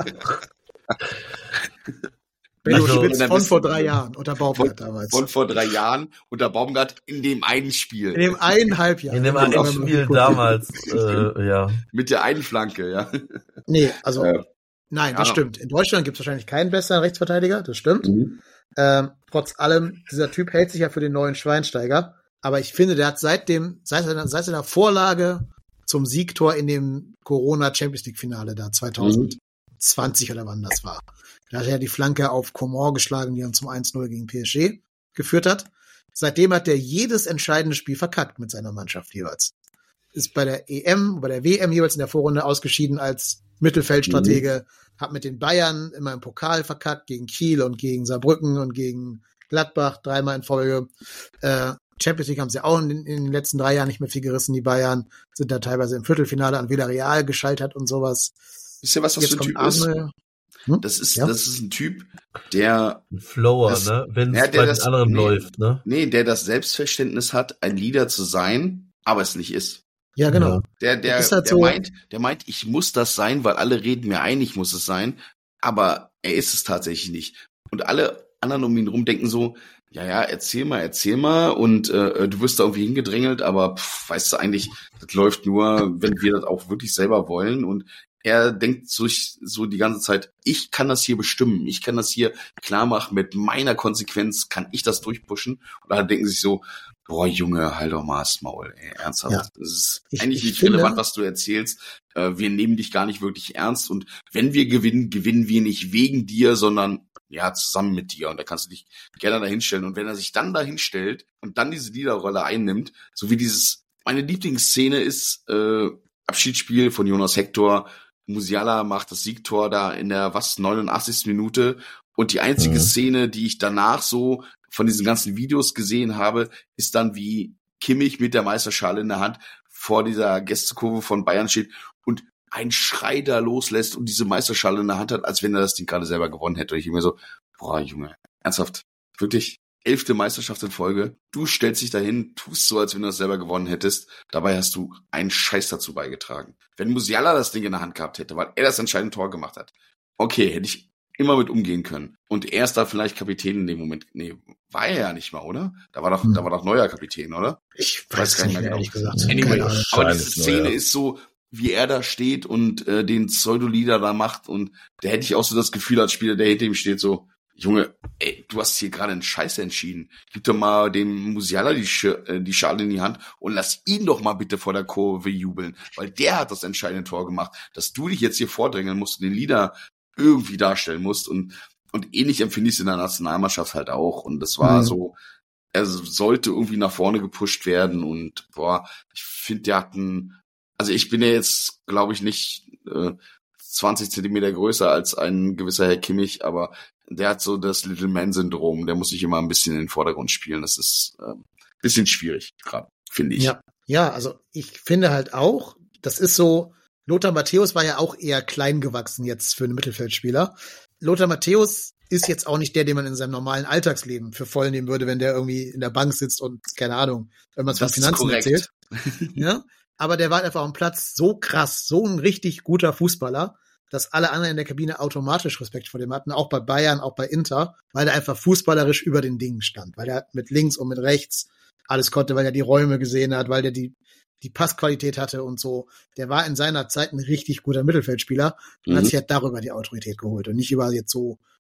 Benno Also, Schmitz in der von besten- vor drei Jahren unter Baumgart damals. Von vor drei Jahren unter Baumgart in dem einen Spiel. In dem eineinhalb Jahr. In dem Genau. einen Spiel damals, äh, ja. Mit der einen Flanke, ja. Nee, also, Äh, nein, ja. das stimmt. In Deutschland gibt es wahrscheinlich keinen besseren Rechtsverteidiger, das stimmt. Mhm. Ähm, trotz allem, dieser Typ hält sich ja für den neuen Schweinsteiger. Aber ich finde, der hat seit dem, seit seiner, seit seiner Vorlage zum Siegtor in dem Corona-Champions-League-Finale da zwanzig zwanzig oder wann das war. Da hat er die Flanke auf Coman geschlagen, die dann zum eins null gegen P S G geführt hat. Seitdem hat er jedes entscheidende Spiel verkackt mit seiner Mannschaft jeweils. Ist bei der E M, bei der W M jeweils in der Vorrunde ausgeschieden als Mittelfeldstratege, hat mit den Bayern immer im Pokal verkackt, gegen Kiel und gegen Saarbrücken und gegen Gladbach dreimal in Folge. Äh, Champions League haben sie auch in, in den letzten drei Jahren nicht mehr viel gerissen, die Bayern. Sind da teilweise im Viertelfinale an Villarreal gescheitert und sowas. Wisst ihr, was das Jetzt für ein kommt Typ ist? Arne. Hm? Das ist, Ja. das ist ein Typ, der, Ein Flower, Das- ne? Wenn es ja, der bei das- den anderen nee. läuft, ne? nee, der das Selbstverständnis hat, ein Leader zu sein, aber es nicht ist. Ja, genau. Ja. Der, der, Ist halt der so- meint, der meint, ich muss das sein, weil alle reden mir ein, ich muss es sein, aber er ist es tatsächlich nicht. Und alle anderen um ihn rum denken so, ja, ja, erzähl mal, erzähl mal und äh, du wirst da irgendwie hingedrängelt, aber pff, weißt du eigentlich, das läuft nur, wenn wir das auch wirklich selber wollen und er denkt sich so die ganze Zeit, ich kann das hier bestimmen, ich kann das hier klar machen, mit meiner Konsequenz kann ich das durchpushen. Und alle denken sich so, boah, Junge, halt doch mal das Maul, ey, ernsthaft. Ja. Das ist Ich- eigentlich ich nicht finde- relevant, was du erzählst. Äh, wir nehmen dich gar nicht wirklich ernst und wenn wir gewinnen, gewinnen wir nicht wegen dir, sondern ja, zusammen mit dir. Und da kannst du dich gerne dahinstellen. Und wenn er sich dann dahinstellt und dann diese Leaderrolle einnimmt, so wie dieses, meine Lieblingsszene ist, äh, Abschiedsspiel von Jonas Hector, Musiala macht das Siegtor da in der, was, neunundachtzigsten Minute. Und die einzige Mhm. Szene, die ich danach so von diesen ganzen Videos gesehen habe, ist dann, wie Kimmich mit der Meisterschale in der Hand vor dieser Gästekurve von Bayern steht und einen Schrei da loslässt und diese Meisterschale in der Hand hat, als wenn er das Ding gerade selber gewonnen hätte. Und ich immer so, boah, Junge, ernsthaft, wirklich, elfte Meisterschaft in Folge. Du stellst dich dahin, tust so, als wenn du das selber gewonnen hättest. Dabei hast du einen Scheiß dazu beigetragen. Wenn Musiala das Ding in der Hand gehabt hätte, weil er das entscheidende Tor gemacht hat, okay, hätte ich immer mit umgehen können. Und er ist da vielleicht Kapitän in dem Moment. Nee, war er ja nicht mal, oder? Da war doch, Hm. da war doch neuer Kapitän, oder? Ich Weiß weiß gar gar nicht nicht mehr, mehr ehrlich genau. gesagt. Anyway, Keine Ahnung. aber Wahrscheinlich, diese Szene naja. ist so, wie er da steht und äh, den Pseudo-Leader da macht und da hätte ich auch so das Gefühl als Spieler, der hinter ihm steht, so, Junge, ey, du hast hier gerade einen Scheiß entschieden. Gib doch mal dem Musiala die, Sch- äh, die Schale in die Hand und lass ihn doch mal bitte vor der Kurve jubeln, weil der hat das entscheidende Tor gemacht, dass du dich jetzt hier vordrängeln musst und den Leader irgendwie darstellen musst und und ähnlich empfinde ich es in der Nationalmannschaft halt auch und das war Mhm. so, er sollte irgendwie nach vorne gepusht werden und boah, ich finde, der hat einen, also ich bin ja jetzt, glaube ich, nicht äh, zwanzig Zentimeter größer als ein gewisser Herr Kimmich, aber der hat so das Little Man-Syndrom, der muss sich immer ein bisschen in den Vordergrund spielen. Das ist äh, bisschen schwierig gerade, finde ich. Ja. Ja, also ich finde halt auch, das ist so, Lothar Matthäus war ja auch eher klein gewachsen jetzt für einen Mittelfeldspieler. Lothar Matthäus ist jetzt auch nicht der, den man in seinem normalen Alltagsleben für voll nehmen würde, wenn der irgendwie in der Bank sitzt und, keine Ahnung, irgendwas von Das ist Finanzen korrekt. erzählt. Ja? Aber der war einfach am Platz so krass, so ein richtig guter Fußballer, dass alle anderen in der Kabine automatisch Respekt vor dem hatten, auch bei Bayern, auch bei Inter, weil er einfach fußballerisch über den Dingen stand, weil er mit links und mit rechts alles konnte, weil er die Räume gesehen hat, weil er die die Passqualität hatte und so. Der war in seiner Zeit ein richtig guter Mittelfeldspieler und Mhm. hat sich halt darüber die Autorität geholt und nicht über jetzt so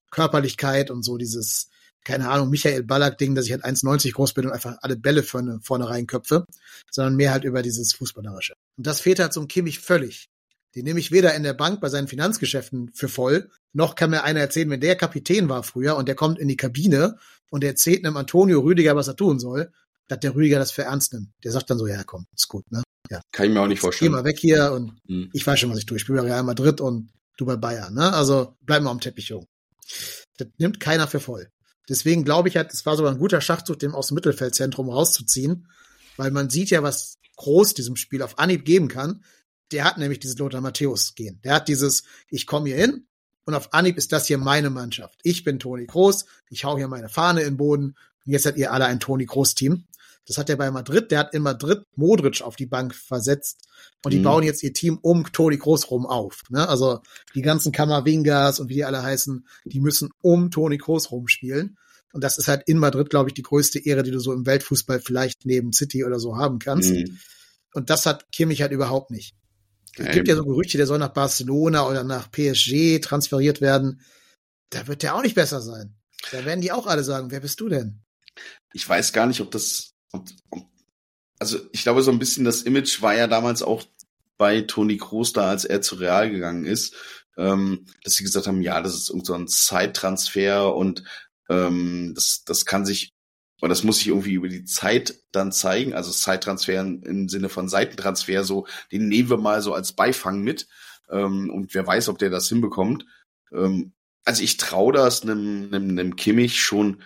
Körperlichkeit und so dieses, keine Ahnung, Michael Ballack-Ding, dass ich halt eins neunzig groß bin und einfach alle Bälle vorne, vorne reinköpfe, sondern mehr halt über dieses Fußballerische. Und das fehlt halt so einem Kimmich völlig. Den nehme ich weder in der Bank bei seinen Finanzgeschäften für voll, noch kann mir einer erzählen, wenn der Kapitän war früher und der kommt in die Kabine und der erzählt einem Antonio Rüdiger, was er tun soll, dass der Rüdiger das für ernst nimmt. Der sagt dann so, ja komm, ist gut, ne? Ja. Kann ich mir auch nicht vorstellen. Geh mal weg hier und hm. ich weiß schon, was ich tue. Ich spiele bei Real Madrid und du bei Bayern, ne? Also bleib mal am Teppich, Jung. Das nimmt keiner für voll. Deswegen glaube ich halt, es war sogar ein guter Schachzug, dem aus dem Mittelfeldzentrum rauszuziehen, weil man sieht ja, was Groß diesem Spiel auf Anhieb geben kann. Der hat nämlich dieses Lothar Matthäus-Gen. Der hat dieses, ich komme hier hin und auf Anhieb ist das hier meine Mannschaft. Ich bin Toni Kroos, ich hau hier meine Fahne in den Boden und jetzt seid ihr alle ein Toni Kroos-Team. Das hat er bei Madrid, der hat in Madrid Modric auf die Bank versetzt und die mhm. bauen jetzt ihr Team um Toni Kroos rum auf. Ne? Also die ganzen Kamavingas und wie die alle heißen, die müssen um Toni Kroos rumspielen. Und das ist halt in Madrid, glaube ich, die größte Ehre, die du so im Weltfußball vielleicht neben City oder so haben kannst. Mhm. Und das hat Kimmich halt überhaupt nicht. Es gibt ja so Gerüchte, der soll nach Barcelona oder nach P S G transferiert werden. Da wird der auch nicht besser sein. Da werden die auch alle sagen, wer bist du denn? Ich weiß gar nicht, ob das, ob, ob, also ich glaube so ein bisschen das Image war ja damals auch bei Toni Kroos da, als er zu Real gegangen ist, ähm, dass sie gesagt haben, ja, das ist irgend so ein Zeittransfer und ähm, das, das kann sich, oder das muss sich irgendwie über die Zeit dann zeigen, also Zeittransfer im Sinne von Seitentransfer, so, den nehmen wir mal so als Beifang mit, ähm, und wer weiß, ob der das hinbekommt. Ähm, also ich traue das einem, einem, einem Kimmich schon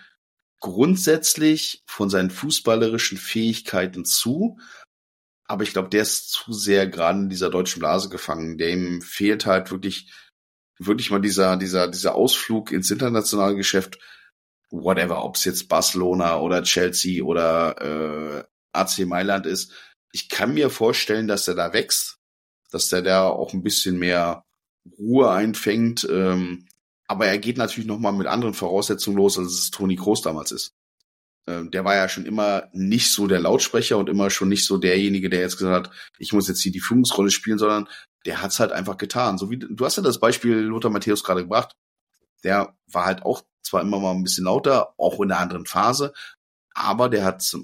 grundsätzlich von seinen fußballerischen Fähigkeiten zu, aber ich glaube, der ist zu sehr gerade in dieser deutschen Blase gefangen. Dem fehlt halt wirklich, wirklich mal dieser, dieser, dieser Ausflug ins internationale Geschäft, whatever, ob es jetzt Barcelona oder Chelsea oder äh, A C Mailand ist. Ich kann mir vorstellen, dass er da wächst, dass der da auch ein bisschen mehr Ruhe einfängt, ähm, aber er geht natürlich nochmal mit anderen Voraussetzungen los, als es Toni Kroos damals ist. Ähm, der war ja schon immer nicht so der Lautsprecher und immer schon nicht so derjenige, der jetzt gesagt hat, ich muss jetzt hier die Führungsrolle spielen, sondern der hat's halt einfach getan. So wie du hast ja das Beispiel Lothar Matthäus gerade gebracht. Der war halt auch zwar immer mal ein bisschen lauter, auch in einer anderen Phase, aber der hat zum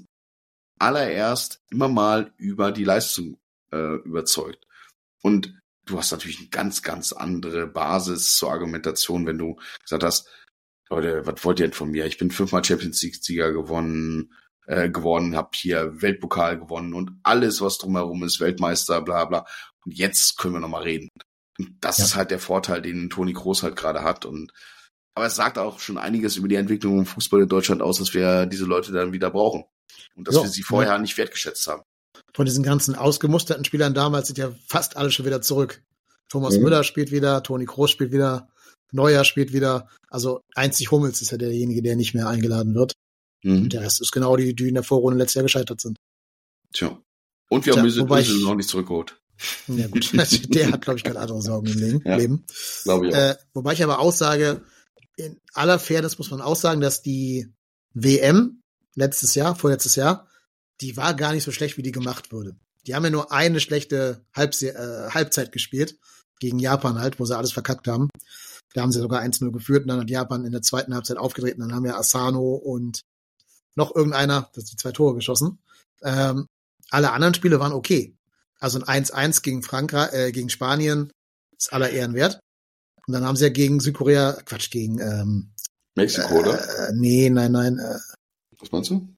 allererst immer mal über die Leistung äh, überzeugt. Und du hast natürlich eine ganz, ganz andere Basis zur Argumentation, wenn du gesagt hast, Leute, was wollt ihr denn von mir? Ich bin fünfmal Champions League-Sieger gewonnen, äh, geworden, hab hier Weltpokal gewonnen und alles, was drumherum ist, Weltmeister, bla bla. Und jetzt können wir nochmal reden. Und das ja. ist halt der Vorteil, den Toni Kroos halt gerade hat. Und aber es sagt auch schon einiges über die Entwicklung im Fußball in Deutschland aus, dass wir diese Leute dann wieder brauchen. Und dass jo, wir sie vorher ja. nicht wertgeschätzt haben. Von diesen ganzen ausgemusterten Spielern damals sind ja fast alle schon wieder zurück. Thomas mhm. Müller spielt wieder, Toni Kroos spielt wieder, Neuer spielt wieder. Also einzig Hummels ist ja derjenige, der nicht mehr eingeladen wird. Mhm. Und der Rest ist genau die, die in der Vorrunde letztes Jahr gescheitert sind. Tja. Und wir Tja, haben Özil noch nicht zurückgeholt. Ja gut, der hat, glaube ich, keine andere Sorgen im Leben. Ja, Leben. Glaube ich auch. Äh, wobei ich aber aussage, in aller Fairness muss man auch sagen, dass die W M letztes Jahr, vorletztes Jahr, die war gar nicht so schlecht, wie die gemacht wurde. Die haben ja nur eine schlechte Halbse- äh, Halbzeit gespielt, gegen Japan halt, wo sie alles verkackt haben. Da haben sie sogar eins null geführt und dann hat Japan in der zweiten Halbzeit aufgedreht und dann haben ja Asano und noch irgendeiner, das die zwei Tore geschossen. Ähm, alle anderen Spiele waren okay. Also ein eins eins gegen Frankreich, äh, gegen Spanien ist aller Ehren wert. Und dann haben sie ja gegen Südkorea, Quatsch, gegen ähm, Mexiko, äh, oder? Nee, nein, nein. Äh, Was meinst du?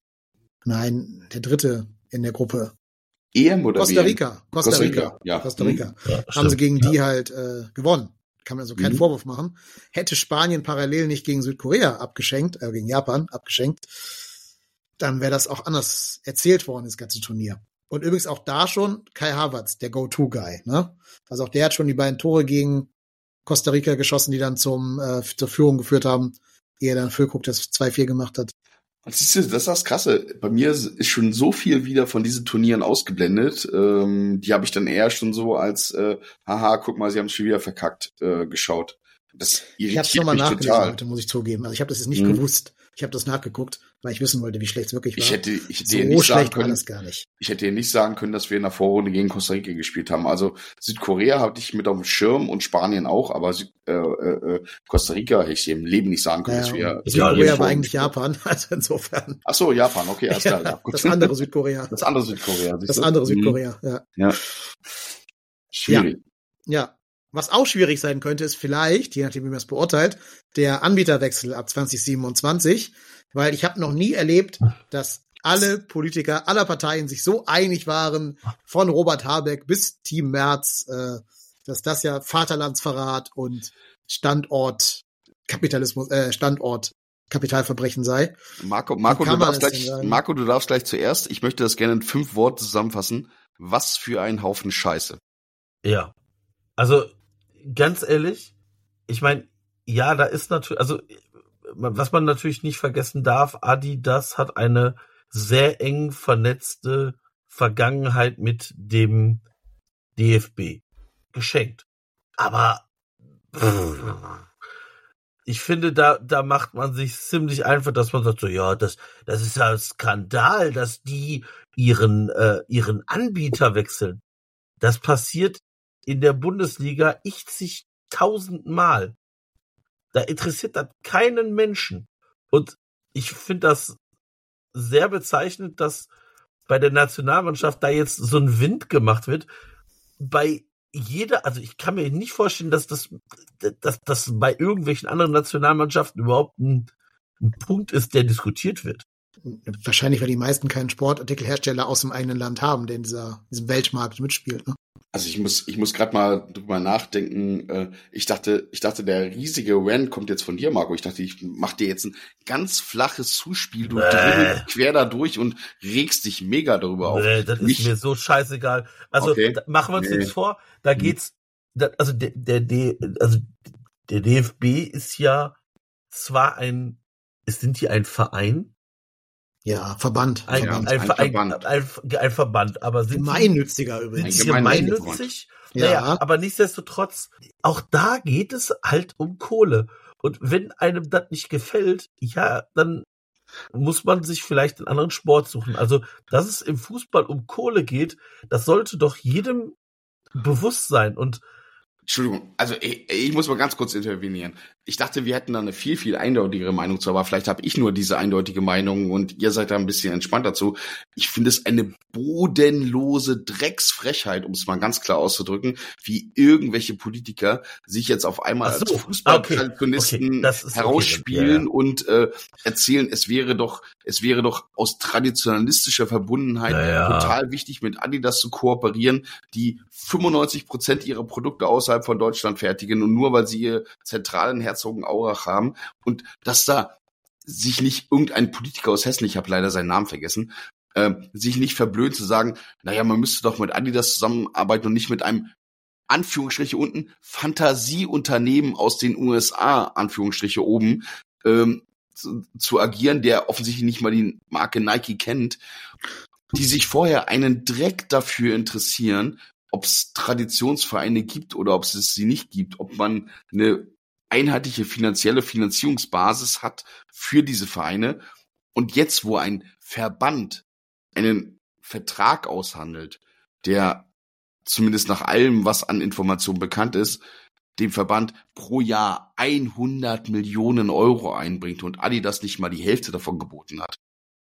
Nein, der dritte in der Gruppe. E M oder Costa Rica. Costa Rica. Costa Rica, ja. Costa Rica. Ja, haben stimmt, sie gegen ja. die halt äh, gewonnen. Kann man also keinen Mhm. Vorwurf machen. Hätte Spanien parallel nicht gegen Südkorea abgeschenkt, äh, gegen Japan abgeschenkt, dann wäre das auch anders erzählt worden, das ganze Turnier. Und übrigens auch da schon Kai Havertz, der Go-To-Guy. Ne? Also auch der hat schon die beiden Tore gegen Costa Rica geschossen, die dann zum äh, zur Führung geführt haben, ehe dann Füllkrug das zwei vier gemacht hat. Und siehst du, das ist das Krasse. Bei mir ist schon so viel wieder von diesen Turnieren ausgeblendet. Ähm, die habe ich dann eher schon so als, äh, haha, guck mal, sie haben es schon wieder verkackt, äh, geschaut. Das Ich habe es irritiert nochmal mich nachgelesen total. heute, muss ich zugeben. Also ich habe das jetzt nicht Mhm. gewusst. Ich habe das nachgeguckt. weil ich wissen wollte, wie schlecht es wirklich war. Ich hätte, ich hätte so dir nicht sagen schlecht können, war das gar nicht. Ich hätte dir nicht sagen können, dass wir in der Vorrunde gegen Costa Rica gespielt haben. Also Südkorea hatte ich mit auf dem Schirm und Spanien auch, aber Süd, äh, äh, Costa Rica hätte ich dir im Leben nicht sagen können, Ja, dass wir... Südkorea war eigentlich Japan, also insofern. Ach so, Japan, okay, alles klar. Ja, Ja, gut. das andere Südkorea. Das andere Südkorea. Das andere Südkorea, mhm. ja. Ja. Schwierig. Ja. ja. Was auch schwierig sein könnte, ist vielleicht, je nachdem, wie man es beurteilt, der Anbieterwechsel ab zwanzig siebenundzwanzig, weil ich habe noch nie erlebt, dass alle Politiker aller Parteien sich so einig waren, von Robert Habeck bis Team Merz, äh, dass das ja Vaterlandsverrat und Standortkapitalismus, äh, Standort Kapitalverbrechen sei. Marco, Marco, du darfst gleich, Marco, du darfst gleich zuerst. Ich möchte das gerne in fünf Worte zusammenfassen. Was für ein Haufen Scheiße. Ja. Also, ganz ehrlich, ich meine, ja, da ist natürlich, also, was man natürlich nicht vergessen darf, Adidas hat eine sehr eng vernetzte Vergangenheit mit dem D F B geschenkt. Aber pff, ich finde, da da macht man sich ziemlich einfach, dass man sagt, so ja, das das ist ja ein Skandal, dass die ihren äh, ihren Anbieter wechseln. Das passiert in der Bundesliga ich zigtausend Mal. Da interessiert das keinen Menschen. Und ich finde das sehr bezeichnend, dass bei der Nationalmannschaft da jetzt so ein Wind gemacht wird. Bei jeder, also ich kann mir nicht vorstellen, dass das, dass das bei irgendwelchen anderen Nationalmannschaften überhaupt ein, ein Punkt ist, der diskutiert wird. Wahrscheinlich, weil die meisten keinen Sportartikelhersteller aus dem eigenen Land haben, der in dieser, diesem Weltmarkt mitspielt, ne? Also ich muss, ich muss gerade mal drüber nachdenken. Ich dachte, ich dachte, der riesige Rant kommt jetzt von dir, Marco. Ich dachte, ich mach dir jetzt ein ganz flaches Zuspiel. Du dribbelst quer da durch und regst dich mega darüber auf. Nee, das Nicht, ist mir so scheißegal. Also okay. da, machen wir uns nee. nichts vor. Da geht's, da, also der, der, der, also der D F B ist ja zwar ein, es sind hier ein Verein. Ja, Verband. Ein, Verband. ein, ein, ein, Verband. ein, ein, ein Verband, aber sind Gemeinnütziger übrigens. Sind sie gemeinnützig? Ja. Naja, aber nichtsdestotrotz, auch da geht es halt um Kohle. Und wenn einem das nicht gefällt, ja, dann muss man sich vielleicht einen anderen Sport suchen. Also, dass es im Fußball um Kohle geht, das sollte doch jedem bewusst sein. Und Entschuldigung, also ich, ich muss mal ganz kurz intervenieren. Ich dachte, wir hätten da eine viel, viel eindeutigere Meinung zu, aber vielleicht habe ich nur diese eindeutige Meinung und ihr seid da ein bisschen entspannt dazu. Ich finde es eine bodenlose Drecksfrechheit, um es mal ganz klar auszudrücken, wie irgendwelche Politiker sich jetzt auf einmal so, als Fußballtraditionisten okay, okay, herausspielen okay, ja, ja. und äh, erzählen, es wäre doch, es wäre doch aus traditionalistischer Verbundenheit ja, ja. total wichtig, mit Adidas zu kooperieren, die fünfundneunzig Prozent ihrer Produkte außerhalb von Deutschland fertigen und nur weil sie ihr zentralen Herzogenaurach haben und dass da sich nicht irgendein Politiker aus Hessen, ich habe leider seinen Namen vergessen, äh, sich nicht verblöd zu sagen, naja, man müsste doch mit Adidas zusammenarbeiten und nicht mit einem Anführungsstriche unten Fantasieunternehmen aus den U S A, Anführungsstriche oben, ähm, zu, zu agieren, der offensichtlich nicht mal die Marke Nike kennt, die sich vorher einen Dreck dafür interessieren, ob es Traditionsvereine gibt oder ob es sie nicht gibt, ob man eine einheitliche finanzielle Finanzierungsbasis hat für diese Vereine. Und jetzt, wo ein Verband einen Vertrag aushandelt, der zumindest nach allem, was an Informationen bekannt ist, dem Verband pro Jahr hundert Millionen Euro einbringt und Adidas nicht mal die Hälfte davon geboten hat.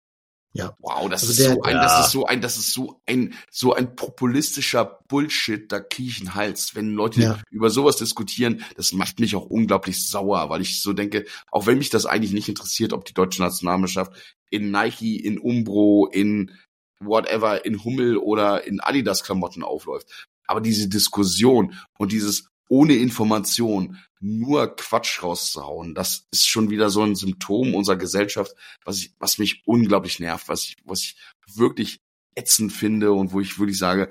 Ja. Wow, das Also ist der, so ein, ja. das ist so ein, das ist so ein, so ein populistischer Bullshit, da kriege ich einen Hals. Wenn Leute Ja. über sowas diskutieren, das macht mich auch unglaublich sauer, weil ich so denke, auch wenn mich das eigentlich nicht interessiert, ob die deutsche Nationalmannschaft in Nike, in Umbro, in whatever, in Hummel oder in Adidas-Klamotten aufläuft. Aber diese Diskussion und dieses ohne Information nur Quatsch rauszuhauen, das ist schon wieder so ein Symptom unserer Gesellschaft, was ich, was mich unglaublich nervt, was ich, was ich wirklich ätzend finde und wo ich wirklich sage,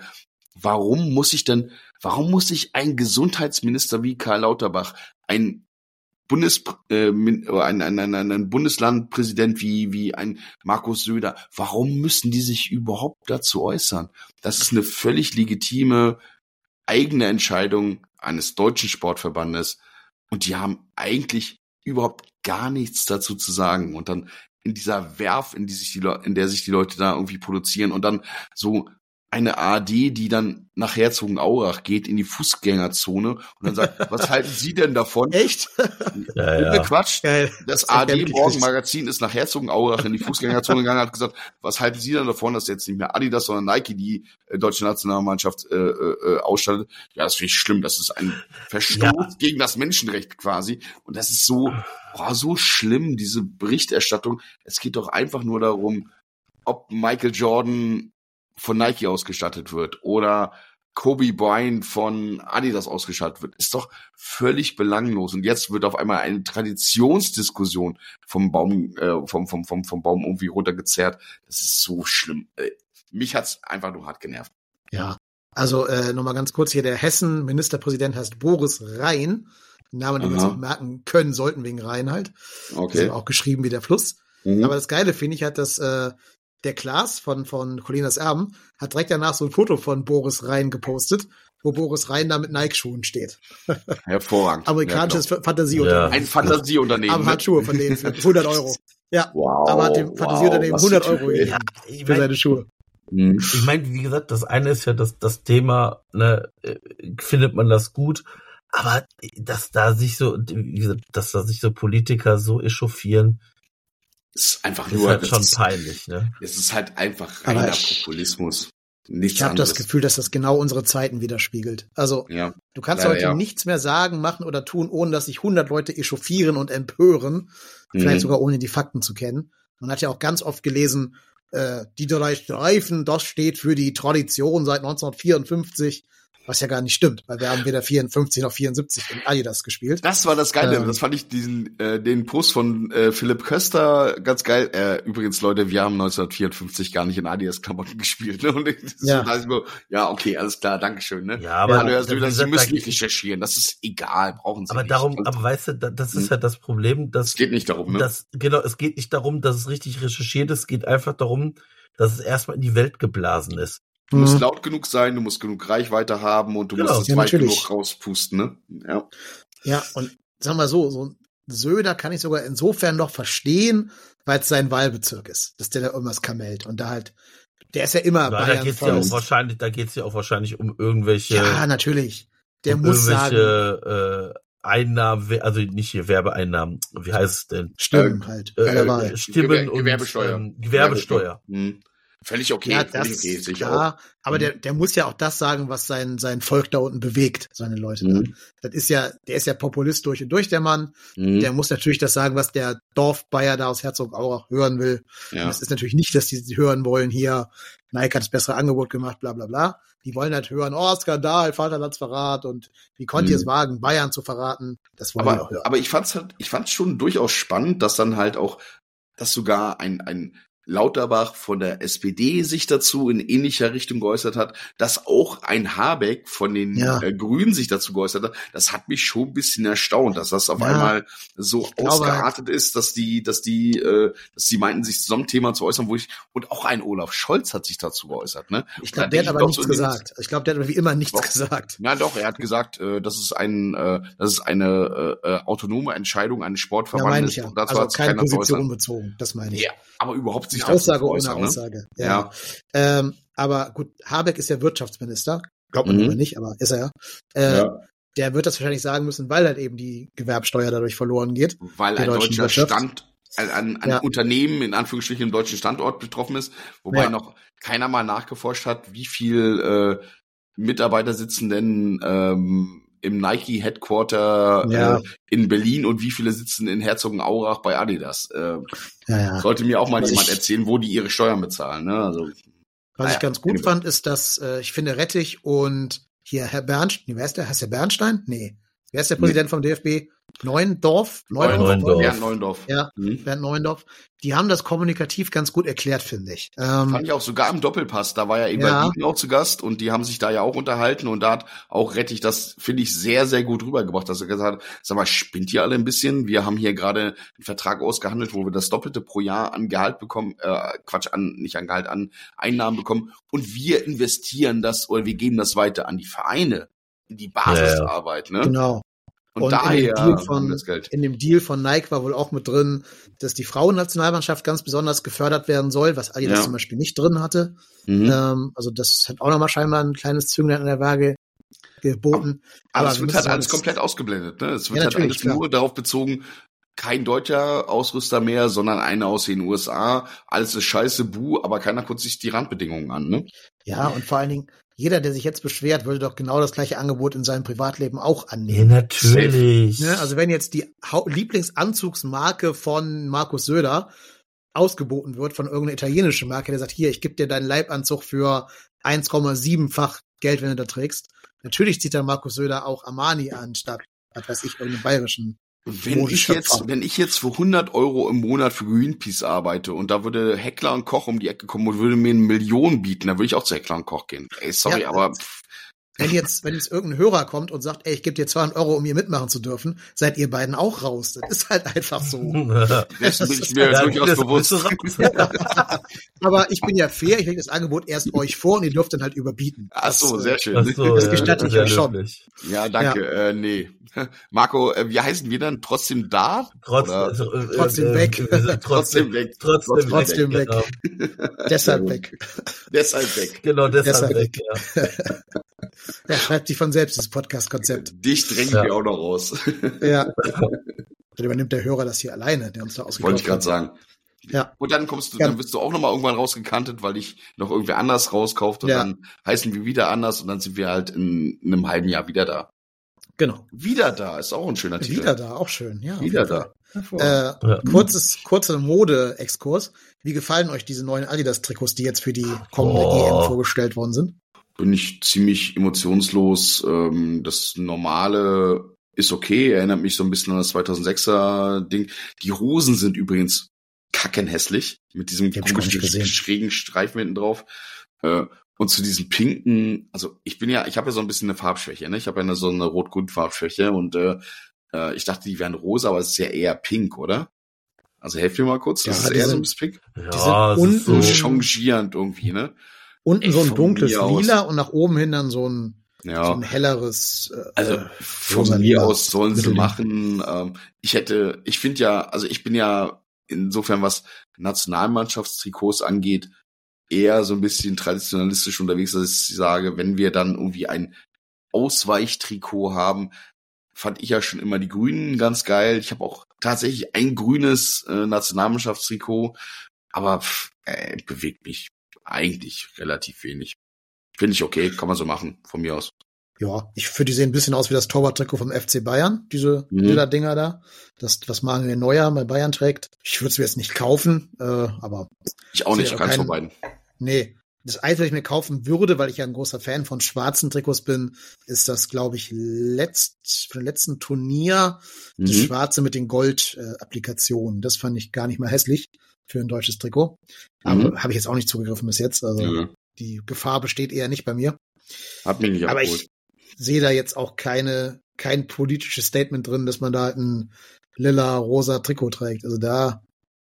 warum muss ich denn, warum muss ich ein Gesundheitsminister wie Karl Lauterbach, ein Bundes, äh, ein, ein, ein, ein Bundeslandpräsident wie, wie ein Markus Söder, warum müssen die sich überhaupt dazu äußern? Das ist eine völlig legitime eigene Entscheidung eines deutschen Sportverbandes und die haben eigentlich überhaupt gar nichts dazu zu sagen. Und dann in dieser Werf, in die sich die Le- in der sich die Leute da irgendwie produzieren und dann so eine A R D, die dann nach Herzogenaurach geht in die Fußgängerzone und dann sagt, was halten Sie denn davon? Echt? Ja, Ja. ja. Quatsch. Geil. Das Das A R erkennt die D-Morgenmagazin ist nach Herzogenaurach in die Fußgängerzone gegangen und hat gesagt, was halten Sie denn davon, dass jetzt nicht mehr Adidas, sondern Nike die äh, deutsche Nationalmannschaft äh, äh, ausstattet? Ja, das finde ich schlimm. Das ist ein Verstoß Ja. gegen das Menschenrecht quasi. Und das ist so, boah, so schlimm, diese Berichterstattung. Es geht doch einfach nur darum, ob Michael Jordan von Nike ausgestattet wird oder Kobe Bryant von Adidas ausgestattet wird, ist doch völlig belanglos. Und jetzt wird auf einmal eine Traditionsdiskussion vom Baum, äh, vom, vom, vom, vom Baum irgendwie runtergezerrt. Das ist so schlimm. Äh, mich hat's einfach nur hart genervt. Ja, also äh, nochmal ganz kurz hier, der Hessen-Ministerpräsident heißt Boris Rhein. Name, den wir uns Aha. auch merken können sollten, wegen Rhein halt. Okay. Ist auch geschrieben wie der Fluss. Mhm. Aber das Geile finde ich halt, dass äh, der Klaas von, von Colinas Erben hat direkt danach so ein Foto von Boris Rhein gepostet, wo Boris Rhein da mit Nike-Schuhen steht. Hervorragend. Amerikanisches Ja, klar. Fantasieunternehmen. Ein Fantasieunternehmen. Aber ne? hat Schuhe von denen für hundert Euro. Ja, Wow. aber hat dem Fantasieunternehmen was hundert für Euro Typ, ey. gegeben Ich für mein, seine Schuhe. Mhm. Ich meine, wie gesagt, das eine ist ja das, das Thema, ne, äh, findet man das gut, aber dass da sich so, wie gesagt, dass da sich so Politiker so echauffieren, Ist einfach ist nur, halt das schon ist, peinlich, ne? es ist halt einfach Aber reiner ich- Populismus. Nichts Ich habe anderes. das Gefühl, dass das genau unsere Zeiten widerspiegelt. Also Ja. du kannst Leider heute ja. nichts mehr sagen, machen oder tun, ohne dass sich hundert Leute echauffieren und empören. Vielleicht Mhm. sogar ohne die Fakten zu kennen. Man hat ja auch ganz oft gelesen, äh, die drei Streifen, das steht für die Tradition seit neunzehnhundertvierundfünfzig. Was ja gar nicht stimmt, weil wir haben weder vierundfünfzig noch vierundsiebzig in Adidas gespielt. Das war das Geile. Ähm. Das fand ich diesen äh, den Post von äh, Philipp Köster ganz geil. Äh, übrigens, Leute, wir haben neunzehnhundertvierundfünfzig gar nicht in Adidas-Klamotten gespielt. Ne? Und ich, Ja. so, da ist mir, ja, okay, alles klar, Dankeschön. Ne? Ja, aber, Hallo, Herr wie Söder, Sie gesagt, müssen da- nicht recherchieren. Das ist egal, brauchen Sie aber nicht. darum, Das- aber weißt du, da- das ist Hm. ja das Problem, dass es geht nicht darum, ne? Das, genau, es geht nicht darum, dass es richtig recherchiert ist, es geht einfach darum, dass es erstmal in die Welt geblasen ist. Du musst Mhm. laut genug sein, du musst genug Reichweite haben und du Genau. musst es Ja, weit natürlich. genug rauspusten, ne? Ja. Ja, und sagen wir so, so ein Söder kann ich sogar insofern noch verstehen, weil es sein Wahlbezirk ist, dass der da irgendwas kamelt und da halt, der ist ja immer Ja, da Bayern geht's ja auch First. wahrscheinlich, da geht's ja auch wahrscheinlich um irgendwelche, Ja, natürlich. Der um muss sagen, irgendwelche äh, Einnahmen, we- also nicht hier Werbeeinnahmen, wie heißt es denn? Stimmen halt Äh, bei der Wahl. Stimmen Gewer- und Gewerbesteuer. ähm, Gewerbesteuer. Hm. Völlig okay, Ja, völlig das okay, sehe ist ich auch. klar. Aber Mhm. der, der muss ja auch das sagen, was sein, sein Volk da unten bewegt, seine Leute. Mhm. Da. Das ist ja, der ist ja Populist durch und durch, der Mann. Mhm. Der muss natürlich das sagen, was der Dorfbayer da aus Herzogenaurach hören will. Und Ja. das ist natürlich nicht, dass die sie hören wollen, hier, Nike hat das bessere Angebot gemacht, bla, bla, bla. Die wollen halt hören, oh, Skandal, Vaterlandsverrat und wie konnt ihr es Mhm. wagen, Bayern zu verraten? Das wollen die auch Aber, hören. aber ich fand's halt, ich fand's schon durchaus spannend, dass dann halt auch, dass sogar ein, ein Lauterbach von der S P D sich dazu in ähnlicher Richtung geäußert hat, dass auch ein Habeck von den Ja. äh, Grünen sich dazu geäußert hat. Das hat mich schon ein bisschen erstaunt, dass das auf Ja. einmal so Ich glaube ausgeartet ist, dass die, dass die, äh, dass die meinten, sich zu so einem Thema zu äußern, wo ich, und auch ein Olaf Scholz hat sich dazu geäußert, ne? Ich Da glaube, der denk hat ich aber doch nichts so in die- gesagt. Ich glaube, der hat wie immer nichts Doch. gesagt. Ja, doch, er hat gesagt, äh, das ist ein, äh, das ist eine äh, äh, autonome Entscheidung eines Ja, Sportverbandes. meine ich ja. Und dazu Also hat sich keine keiner zu Position äußern. bezogen, das meine ich. Ja, aber überhaupt sich Eine dazu Aussage zu ohne äußern, ne? Aussage. Ja. Ja. Ähm, aber gut, Habeck ist ja Wirtschaftsminister. Glaubt man Mhm. aber nicht, aber ist er ja. Äh, Ja. Der wird das wahrscheinlich sagen müssen, weil halt eben die Gewerbsteuer dadurch verloren geht. Weil Der ein deutschen deutscher Wirtschaft. Stand, ein, ein, ein Ja. Unternehmen in Anführungsstrichen im deutschen Standort betroffen ist, wobei Ja. noch keiner mal nachgeforscht hat, wie viel äh, Mitarbeiter sitzen denn ähm, im Nike Headquarter Ja. äh, in Berlin und wie viele sitzen in Herzogenaurach bei Adidas. Äh, Ja, ja. sollte mir auch mal Was jemand ich- erzählen, wo die ihre Steuern bezahlen. Ne? Also, Was naja, ich ganz gut anyway. fand, ist, dass äh, ich finde Rettich und hier Herr Bernstein, nee, wer ist der? Heißt der Bernstein? Nee. Wer ist der Nee. Präsident vom D F B? Neuendorf? Neuendorf. Bernd Neuendorf. Ja, Mhm. Bernd Neuendorf. Die haben das kommunikativ ganz gut erklärt, finde ich. Ähm, Fand ich auch sogar im Doppelpass. Da war ja Eberl Ja. Dieken auch zu Gast und die haben sich da ja auch unterhalten und da hat auch Rettich das, finde ich, sehr, sehr gut rübergebracht, dass er gesagt hat, sag mal, spinnt ihr alle ein bisschen? Wir haben hier gerade einen Vertrag ausgehandelt, wo wir das Doppelte pro Jahr an Gehalt bekommen, äh, Quatsch, an, nicht an Gehalt, an Einnahmen bekommen und wir investieren das oder wir geben das weiter an die Vereine, in die Basisarbeit, ne? Genau. Und, Und daher in dem, Deal haben von, das Geld. in dem Deal von Nike war wohl auch mit drin, dass die Frauennationalmannschaft ganz besonders gefördert werden soll, was Adidas Ja. zum Beispiel nicht drin hatte. Mhm. Ähm, also das hat auch nochmal scheinbar ein kleines Zünglein an der Waage geboten. Aber es wir wird müssen halt sagen, alles es- komplett ausgeblendet. Ne? Es wird Ja, halt natürlich, alles klar. nur darauf bezogen, kein deutscher Ausrüster mehr, sondern einer aus den U S A. Alles ist scheiße, buh, aber keiner guckt sich die Randbedingungen an. Ne? Ja, und vor allen Dingen, jeder, der sich jetzt beschwert, würde doch genau das gleiche Angebot in seinem Privatleben auch Ja, annehmen. natürlich. Ne? Also wenn jetzt die Hau- Lieblingsanzugsmarke von Markus Söder ausgeboten wird von irgendeiner italienischen Marke, der sagt, hier, ich gebe dir deinen Leibanzug für eins Komma sieben-fach Geld, wenn du da trägst. Natürlich zieht der Markus Söder auch Armani an, statt, was weiß ich, irgendeinen bayerischen. Wenn ich Modeschöpfer. jetzt, wenn ich jetzt für hundert Euro im Monat für Greenpeace arbeite und da würde Heckler und Koch um die Ecke kommen und würde mir eine Million bieten, dann würde ich auch zu Heckler und Koch gehen. Ey, sorry, Ja, aber pff, Wenn jetzt, wenn jetzt irgendein Hörer kommt und sagt, ey, ich gebe dir zweihundert Euro, um hier mitmachen zu dürfen, seid ihr beiden auch raus. Das ist halt einfach so. das bin ich mir Ja, durchaus das bewusst. bist du raus. Aber ich bin ja fair, ich lege das Angebot erst euch vor und ihr dürft dann halt überbieten. Ach so, Das, sehr äh, schön. Ach so, Das ja, gestatte ich sehr euch schon. löblich. Ja, danke. Äh, nee. Marco, äh, wie heißen wir dann? Trotzdem da? Trotz, Oder- also, äh, Trotzdem äh, weg. wir sind Trotzdem trotzdem, weg. trotzdem, Trotzdem weg. Genau, Deshalb weg. Deshalb weg. genau deshalb Deshalb weg. Ja. Ja, schreibt sich von selbst, dieses Podcast-Konzept. Dich drängen Ja. wir auch noch raus. Ja. Dann übernimmt der Hörer das hier alleine, der uns da ausgekauft Wollte ich gerade hat. sagen. Ja. Und dann kommst du, Ja. dann wirst du auch nochmal irgendwann rausgekantet, weil dich noch irgendwer anders rauskauft und Ja. dann heißen wir wieder anders und dann sind wir halt in, in einem halben Jahr wieder da. Genau. Wieder da ist auch ein schöner Titel. Wieder da, auch schön. Ja, Wieder auf jeden da. Fall. Äh, Ja. kurzes, kurzer Mode-Exkurs. Wie gefallen euch diese neuen Adidas-Trikots, die jetzt für die kommende Oh. E M vorgestellt worden sind? Bin ich ziemlich emotionslos. Ähm, das normale ist okay, erinnert mich so ein bisschen an das zweitausendsechser Ding. Die Hosen sind übrigens kackenhässlich mit diesem Die hab ich gar nicht komischen, gesehen. schrägen Streifen hinten drauf. Äh, und zu diesem pinken, also ich bin ja, ich habe ja so ein bisschen eine Farbschwäche, ne? Ich habe ja eine, so eine Rot-Grün-Farbschwäche und äh, äh, ich dachte, die wären rosa, aber es ist ja eher pink, oder? Also helft mir mal kurz, Ja, das ist die eher so ein sind- bisschen pink. Ja, sind es ist unten so, Changierend irgendwie, ne? Unten Ey, so ein von dunkles mir aus. Lila und nach oben hin dann so ein, so Ja. ein helleres. Äh, Also äh, von rosa mir Lila. aus sollen sie Mittelding. machen. Ähm, ich hätte, ich finde ja, also ich bin ja insofern, was Nationalmannschaftstrikots angeht, eher so ein bisschen traditionalistisch unterwegs, dass ich sage, wenn wir dann irgendwie ein Ausweichtrikot haben, fand ich ja schon immer die Grünen ganz geil. Ich habe auch tatsächlich ein grünes äh, Nationalmannschaftstrikot, aber pff, äh, bewegt mich eigentlich relativ wenig. Finde ich okay, kann man so machen, von mir aus. Ja, ich finde, die sehen ein bisschen aus wie das Torwarttrikot vom F C Bayern, diese Mhm. lila Dinger da. Das, was Manuel Neuer bei Bayern trägt. Ich würde es mir jetzt nicht kaufen, äh, aber Ich auch Sehe nicht, auch keins keinen- von beiden. nee. Das Einzige, was ich mir kaufen würde, weil ich ja ein großer Fan von schwarzen Trikots bin, ist das, glaube ich, letzt, von dem letzten Turnier, das Mhm. schwarze mit den Gold-Applikationen. Das fand ich gar nicht mal hässlich für ein deutsches Trikot. Aber Mhm. habe ich jetzt auch nicht zugegriffen bis jetzt. Also Ja. die Gefahr besteht eher nicht bei mir. Hat mich nicht Aber abgeholt. ich sehe da jetzt auch keine, kein politisches Statement drin, dass man da halt ein lila-rosa Trikot trägt. Also da,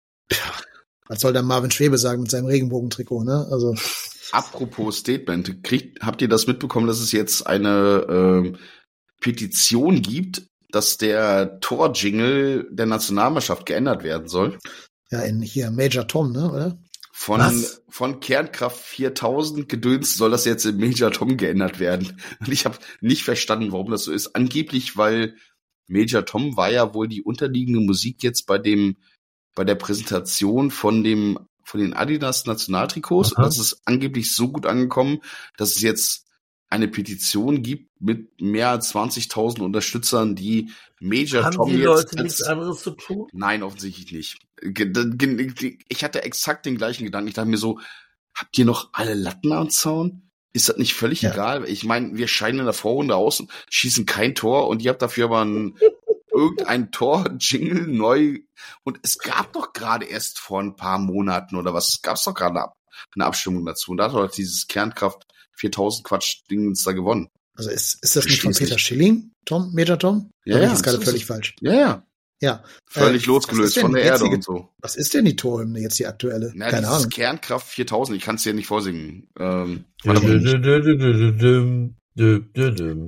was soll da Marvin Schwebe sagen mit seinem Regenbogentrikot, ne? Also, Apropos Statement, kriegt, habt ihr das mitbekommen, dass es jetzt eine ähm, Petition gibt, dass der Tor-Jingle der Nationalmannschaft geändert werden soll? ja, in hier Major Tom, ne, oder? Von, Was? von Kernkraft viertausend Gedöns soll das jetzt in Major Tom geändert werden. Und ich habe nicht verstanden, warum das so ist. Angeblich, weil Major Tom war ja wohl die unterliegende Musik jetzt bei dem, bei der Präsentation von dem, von den Adidas Nationaltrikots. Aha. Und das ist angeblich so gut angekommen, dass es jetzt eine Petition gibt mit mehr als zwanzigtausend Unterstützern, die Major haben Tom die jetzt Leute als- nichts anderes zu tun? Nein, offensichtlich nicht. Ge- ge- Ich hatte exakt den gleichen Gedanken. Ich dachte mir so, habt ihr noch alle Latten am Zaun? Ist das nicht völlig Ja. egal? Ich meine, wir scheiden in der Vorrunde aus, schießen kein Tor und ihr habt dafür aber ein, irgendein Tor-Jingle neu. Und es gab doch gerade erst vor ein paar Monaten oder was, gab es doch gerade eine, Ab- eine Abstimmung dazu. Und da hat doch dieses Kernkraft viertausend Quatsch-Dingens da gewonnen. Also ist, ist das nicht von Versteh's Peter nicht. Schilling, Tom, Major Tom? Ja, Oder ja, bin ich jetzt gerade so ist völlig es. falsch. Ja, ja. Ja. Völlig Äh, was losgelöst ist denn von der die Erde jetzige- und so. Was ist denn die Torhymne jetzt, die aktuelle? Na, Keine dieses Ahnung. Kernkraft viertausend, ich kann es dir nicht vorsingen. Ähm, Dü- warte mal. dü- dü- dü- dü- dü- düm, dü- dü- düm.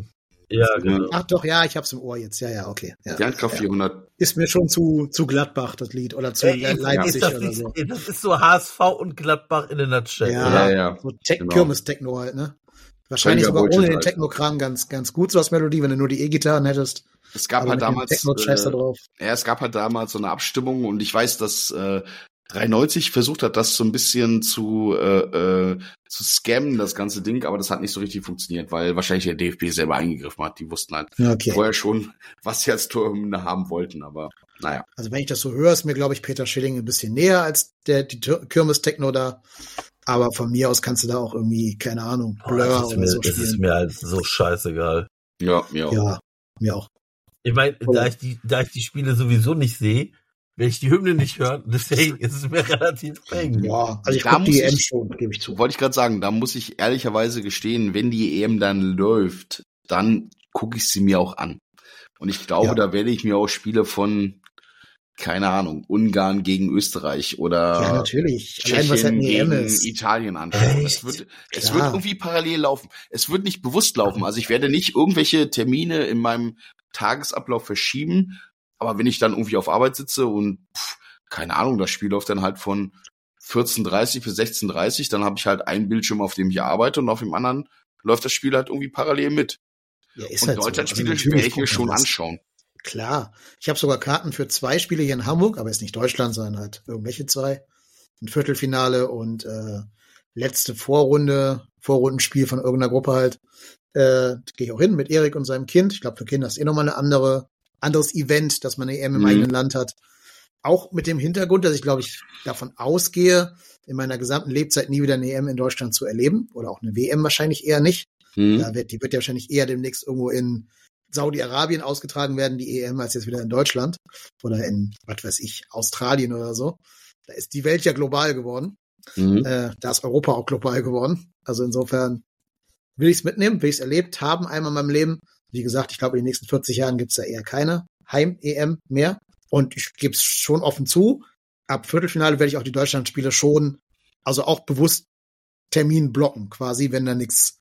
Ja, genau. Ach doch, ja, ich hab's im Ohr jetzt. Ja, ja, okay. Ja, Kernkraft ja. vierhundert. Ist mir schon zu, zu Gladbach, das Lied. Oder zu Ey, ist, Leipzig ist das, oder nicht, so. das ist so H S V und Gladbach in der Nutshell, Ja, oder? Ja, ja. So Tech Genau. Kirmes-Techno halt, ne? Wahrscheinlich Völliger sogar ohne Bullshit den halt. Techno-Kram ganz, ganz gut so als Melodie, wenn du nur die E-Gitarren hättest. Es gab Aber halt mit dem damals, Techno-Jazz da äh, drauf. ja, es gab halt damals so eine Abstimmung und ich weiß, dass äh, dreiundneunzig versucht hat, das so ein bisschen zu äh, äh, zu scammen, das ganze Ding, aber das hat nicht so richtig funktioniert, weil wahrscheinlich der D F B selber eingegriffen hat. Die wussten halt Okay. vorher schon, was sie als Torhymne haben wollten, aber naja. Also wenn ich das so höre, ist mir, glaube ich, Peter Schilling ein bisschen näher als der die Tür- Kirmes-Techno da. Aber von mir aus kannst du da auch irgendwie, keine Ahnung, Oh, Blur das ist oder mir, so das ist spielen. mir halt so scheißegal. Ja, ja. Ja, mir auch. Ich meine, Oh. da ich die, da ich die Spiele sowieso nicht sehe, werde ich die Hymne nicht hören, deswegen ist es mir relativ eng. Ja, also ich Da gucke die muss E M ich- schon, gebe ich zu. Wollte ich gerade sagen, da muss ich ehrlicherweise gestehen, wenn die E M dann läuft, dann gucke ich sie mir auch an. Und ich glaube, Ja. da werde ich mir auch Spiele von, keine Ahnung, Ungarn gegen Österreich oder Ja, natürlich. Allein was halt Tschechien eine E M gegen ist. Italien anschauen. Echt? Es wird, es Klar. wird irgendwie parallel laufen. Es wird nicht bewusst laufen. Also ich werde nicht irgendwelche Termine in meinem Tagesablauf verschieben. Aber wenn ich dann irgendwie auf Arbeit sitze und pff, keine Ahnung, das Spiel läuft dann halt von vierzehn Uhr dreißig bis sechzehn Uhr dreißig, dann habe ich halt einen Bildschirm, auf dem ich arbeite und auf dem anderen läuft das Spiel halt irgendwie parallel mit. Ja, ist Und halt so. Deutschlandspiele Also natürlich werde ich mir guckt man schon das. anschauen. Klar. Ich habe sogar Karten für zwei Spiele hier in Hamburg, aber ist nicht Deutschland, sondern halt irgendwelche zwei. Ein Viertelfinale und äh, letzte Vorrunde, Vorrundenspiel von irgendeiner Gruppe halt. Äh, gehe ich auch hin mit Erik und seinem Kind. Ich glaube, für Kinder ist eh nochmal eine andere, anderes Event, dass man eine E M im Mhm. eigenen Land hat. Auch mit dem Hintergrund, dass ich, glaube ich, davon ausgehe, in meiner gesamten Lebzeit nie wieder eine E M in Deutschland zu erleben. Oder auch eine W M wahrscheinlich eher nicht. Hm. Da wird, die wird ja wahrscheinlich eher demnächst irgendwo in Saudi-Arabien ausgetragen werden, die E M, als jetzt wieder in Deutschland. Oder in, was weiß ich, Australien oder so. Da ist die Welt ja global geworden. Mhm. Äh, da ist Europa auch global geworden. Also insofern will ich es mitnehmen, will ich es erlebt haben einmal in meinem Leben. Wie gesagt, ich glaube, in den nächsten vierzig Jahren gibt es da eher keine Heim-E M mehr. Und ich gebe es schon offen zu, ab Viertelfinale werde ich auch die Deutschlandspiele schon, also auch bewusst Termin blocken, quasi, wenn da nichts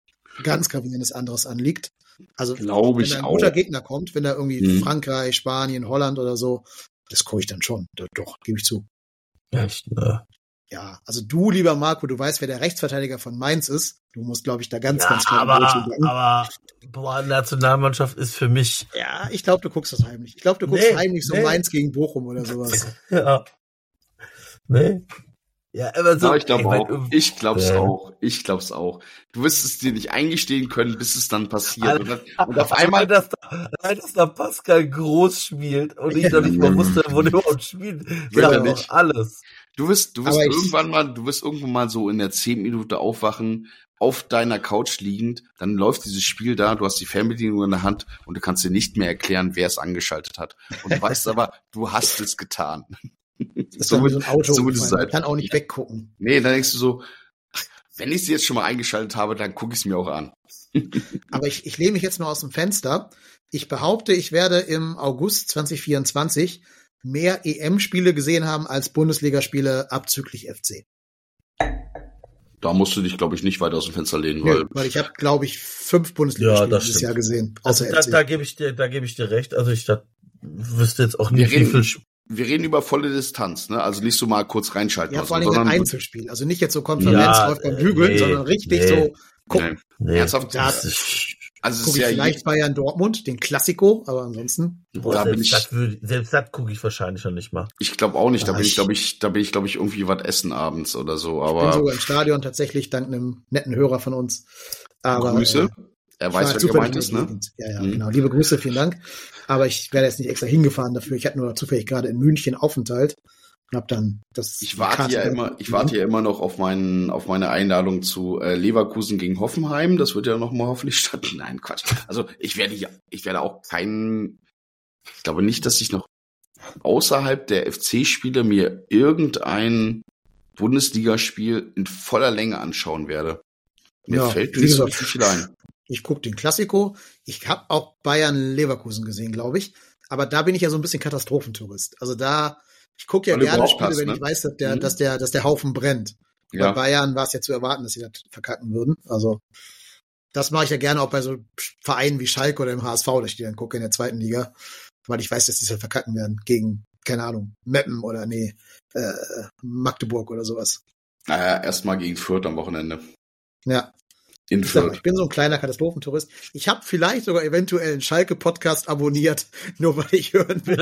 ganz gravierendes anderes anliegt. Also Glaube wenn ich da ein auch. guter Gegner kommt, wenn da irgendwie Mhm. Frankreich, Spanien, Holland oder so, das gucke ich dann schon. Doch, doch gebe ich zu. Echt, ne? Ja, also du, lieber Marco, du weißt, wer der Rechtsverteidiger von Mainz ist. Du musst, glaube ich, da ganz, Ja, ganz klar ein aber, Brötchen backen. aber, boah, Nationalmannschaft ist für mich, Ja, ich glaube, du guckst das heimlich. Ich glaube, du guckst Nee, heimlich so nee. Mainz gegen Bochum oder sowas. ja. Ne? Ja, aber so. Ja, ich glaube mein, auch. Ich glaub's äh, auch. Ich glaub's auch. Du wirst es dir nicht eingestehen können, bis es dann passiert. Und, dann, und auf Allein, einmal, dass da, allein, dass da Pascal Groß spielt und ich noch nicht mal wusste, wo der überhaupt spielt. Will Ja, er aber nicht. alles. du wirst, du wirst Aber ich- irgendwann mal, du wirst irgendwann mal so in der zehn Minute aufwachen, auf deiner Couch liegend, dann läuft dieses Spiel da, du hast die Fernbedienung in der Hand und du kannst dir nicht mehr erklären, wer es angeschaltet hat. Und du weißt aber, du hast es getan. Das ist So dann wie wird- so ein Auto. so wird es Man sein. kann auch nicht weggucken. Nee, dann denkst du so, ach, wenn ich es jetzt schon mal eingeschaltet habe, dann gucke ich es mir auch an. Aber ich, ich lehne mich jetzt mal aus dem Fenster. Ich behaupte, ich werde im August zwanzig vierundzwanzig mehr E M-Spiele gesehen haben als Bundesligaspiele abzüglich F C. Da musst du dich, glaube ich, nicht weiter aus dem Fenster lehnen, Nö, weil weil ich habe, glaube ich, fünf Bundesligaspiele Ja, das dieses stimmt. Jahr gesehen, Also außer da, F C. da gebe ich dir, da gebe ich dir recht. Also ich da, wüsste jetzt auch Wir nicht, wie reden- viel Sp- wir reden über volle Distanz, ne? Also nicht so mal kurz reinschalten. Ja, lassen, vor allem ein sondern- Einzelspiel. Also nicht jetzt so Konferenz Ja, läuft beim äh, Bügeln, nee, sondern richtig nee. so, guck, Nein. Nee. Ernsthaft? Da- Das ist, Also es ist gucke ich ja vielleicht Bayern Dortmund, den Klassiko, aber ansonsten. boah, da bin selbst, ich, das würde, selbst das gucke ich wahrscheinlich noch nicht mal. ich glaube auch nicht. Da Ja, bin ich, ich- glaube ich, da bin ich, glaube ich, irgendwie was essen abends oder so. Ich bin Aber sogar im Stadion tatsächlich, dank einem netten Hörer von uns. Aber, Grüße. Äh, Er ich weiß, war wer zufällig gemeint in der ist, ne? Gegend. Ja, ja, Mhm. genau. Liebe Grüße, vielen Dank. Aber ich werde jetzt nicht extra hingefahren dafür. Ich hatte nur zufällig gerade in München Aufenthalt und habe dann das. Ich warte Karte ja dann- immer, ich warte ja immer noch auf meinen, auf meine Einladung zu äh, Leverkusen gegen Hoffenheim. Das wird ja noch mal hoffentlich statt. Nein, Quatsch. Also ich werde ja, ich werde auch keinen. Ich glaube nicht, dass ich noch außerhalb der F C-Spiele mir irgendein Bundesligaspiel in voller Länge anschauen werde. Mir Ja, fällt wie nicht so gesagt, richtig viel ein. Ich gucke den Klassiko. Ich habe auch Bayern Leverkusen gesehen, glaube ich. Aber da bin ich ja so ein bisschen Katastrophentourist. Also da, ich gucke ja Weil du gerne überhaupt Spiele, hast, wenn ne? ich weiß, dass der, Mhm. dass der, dass der Haufen brennt. Bei Ja. Bayern war es ja zu erwarten, dass sie das verkacken würden. Also Das mache ich ja gerne auch bei so Vereinen wie Schalke oder im H S V, dass ich die dann gucke in der zweiten Liga, weil ich weiß, dass die es halt verkacken werden gegen, keine Ahnung, Meppen oder nee, äh, Magdeburg oder sowas. Naja, erstmal gegen Fürth am Wochenende. Ja. In Ich, sag mal, Fürth. ich bin so ein kleiner Katastrophentourist. Ich habe vielleicht sogar eventuell einen Schalke-Podcast abonniert, nur weil ich hören will.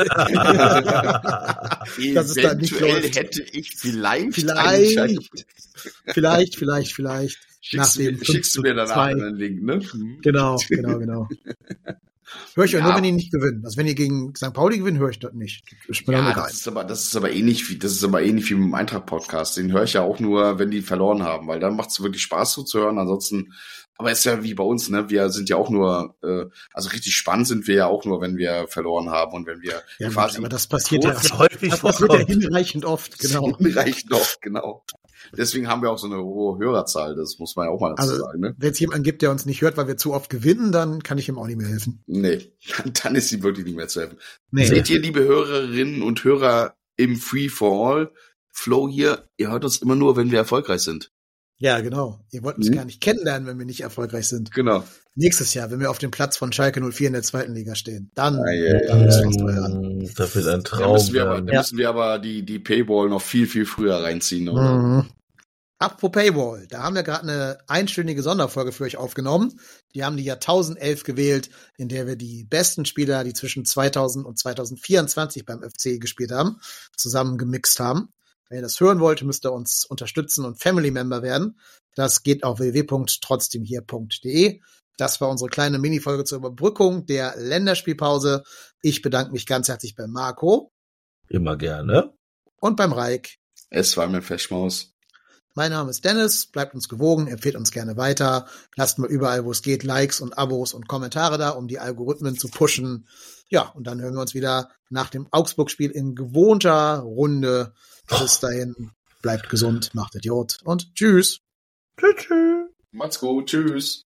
Dass es da nicht Eventuell läuft. hätte ich vielleicht Vielleicht, einen vielleicht, vielleicht, vielleicht. Schickst, du mir, schickst du mir danach einen Link, ne? Mhm. Genau, genau, genau. Höre ich ja nur, wenn die nicht gewinnen. Also wenn ihr gegen Sankt Pauli gewinnt, höre ich das nicht. Das ist mir dann Ja, egal. das ist aber, das ist aber ähnlich wie, das ist aber ähnlich wie mit dem Eintracht-Podcast. Den höre ich ja auch nur, wenn die verloren haben, weil dann macht es wirklich Spaß zuzuhören. Ansonsten, aber ist ja wie bei uns, ne? Wir sind ja auch nur, äh, also richtig spannend sind wir ja auch nur, wenn wir verloren haben und wenn wir Ja, quasi. gut, aber das passiert ja das häufig das passiert ja vorkommt. hinreichend oft, genau. Reicht noch, genau. Deswegen haben wir auch so eine hohe Hörerzahl. Das muss man ja auch mal dazu Also, sagen, ne? wenn es jemanden gibt, der uns nicht hört, weil wir zu oft gewinnen, dann kann ich ihm auch nicht mehr helfen. Nee, dann, dann ist sie wirklich nicht mehr zu helfen. Nee. Seht ihr, liebe Hörerinnen und Hörer im Free for All Flow hier, ihr hört uns immer nur, wenn wir erfolgreich sind. Ja, genau. Ihr wollt uns Mhm. gar nicht kennenlernen, wenn wir nicht erfolgreich sind. Genau. Nächstes Jahr, wenn wir auf dem Platz von Schalke null vier in der zweiten Liga stehen, dann, Ah, ja, dann ja, müssen ja. wir uns neu ran. Mm, Da wird ein Da Traum müssen wir aber, werden. da Ja. müssen wir aber die, die Paywall noch viel, viel früher reinziehen, oder? Mhm. Apropos Paywall, da haben wir gerade eine einstündige Sonderfolge für euch aufgenommen. Die haben die Jahrtausendelf gewählt, in der wir die besten Spieler, die zwischen zweitausend und zweitausendvierundzwanzig beim F C gespielt haben, zusammen gemixt haben. Wenn ihr das hören wollt, müsst ihr uns unterstützen und Family Member werden. Das geht auf w w w punkt trotzdem hier punkt d e. Das war unsere kleine Minifolge zur Überbrückung der Länderspielpause. Ich bedanke mich ganz herzlich bei Marco Immer gerne. und beim Reik. Es war mir Feschmaus. Mein Name ist Dennis, bleibt uns gewogen, empfehlt uns gerne weiter, lasst mal überall, wo es geht, Likes und Abos und Kommentare da, um die Algorithmen zu pushen. Ja, und dann hören wir uns wieder nach dem Augsburg-Spiel in gewohnter Runde. Bis dahin, bleibt gesund, macht Idiot und tschüss. Tschüss. Tschüss. Macht's gut. Tschüss.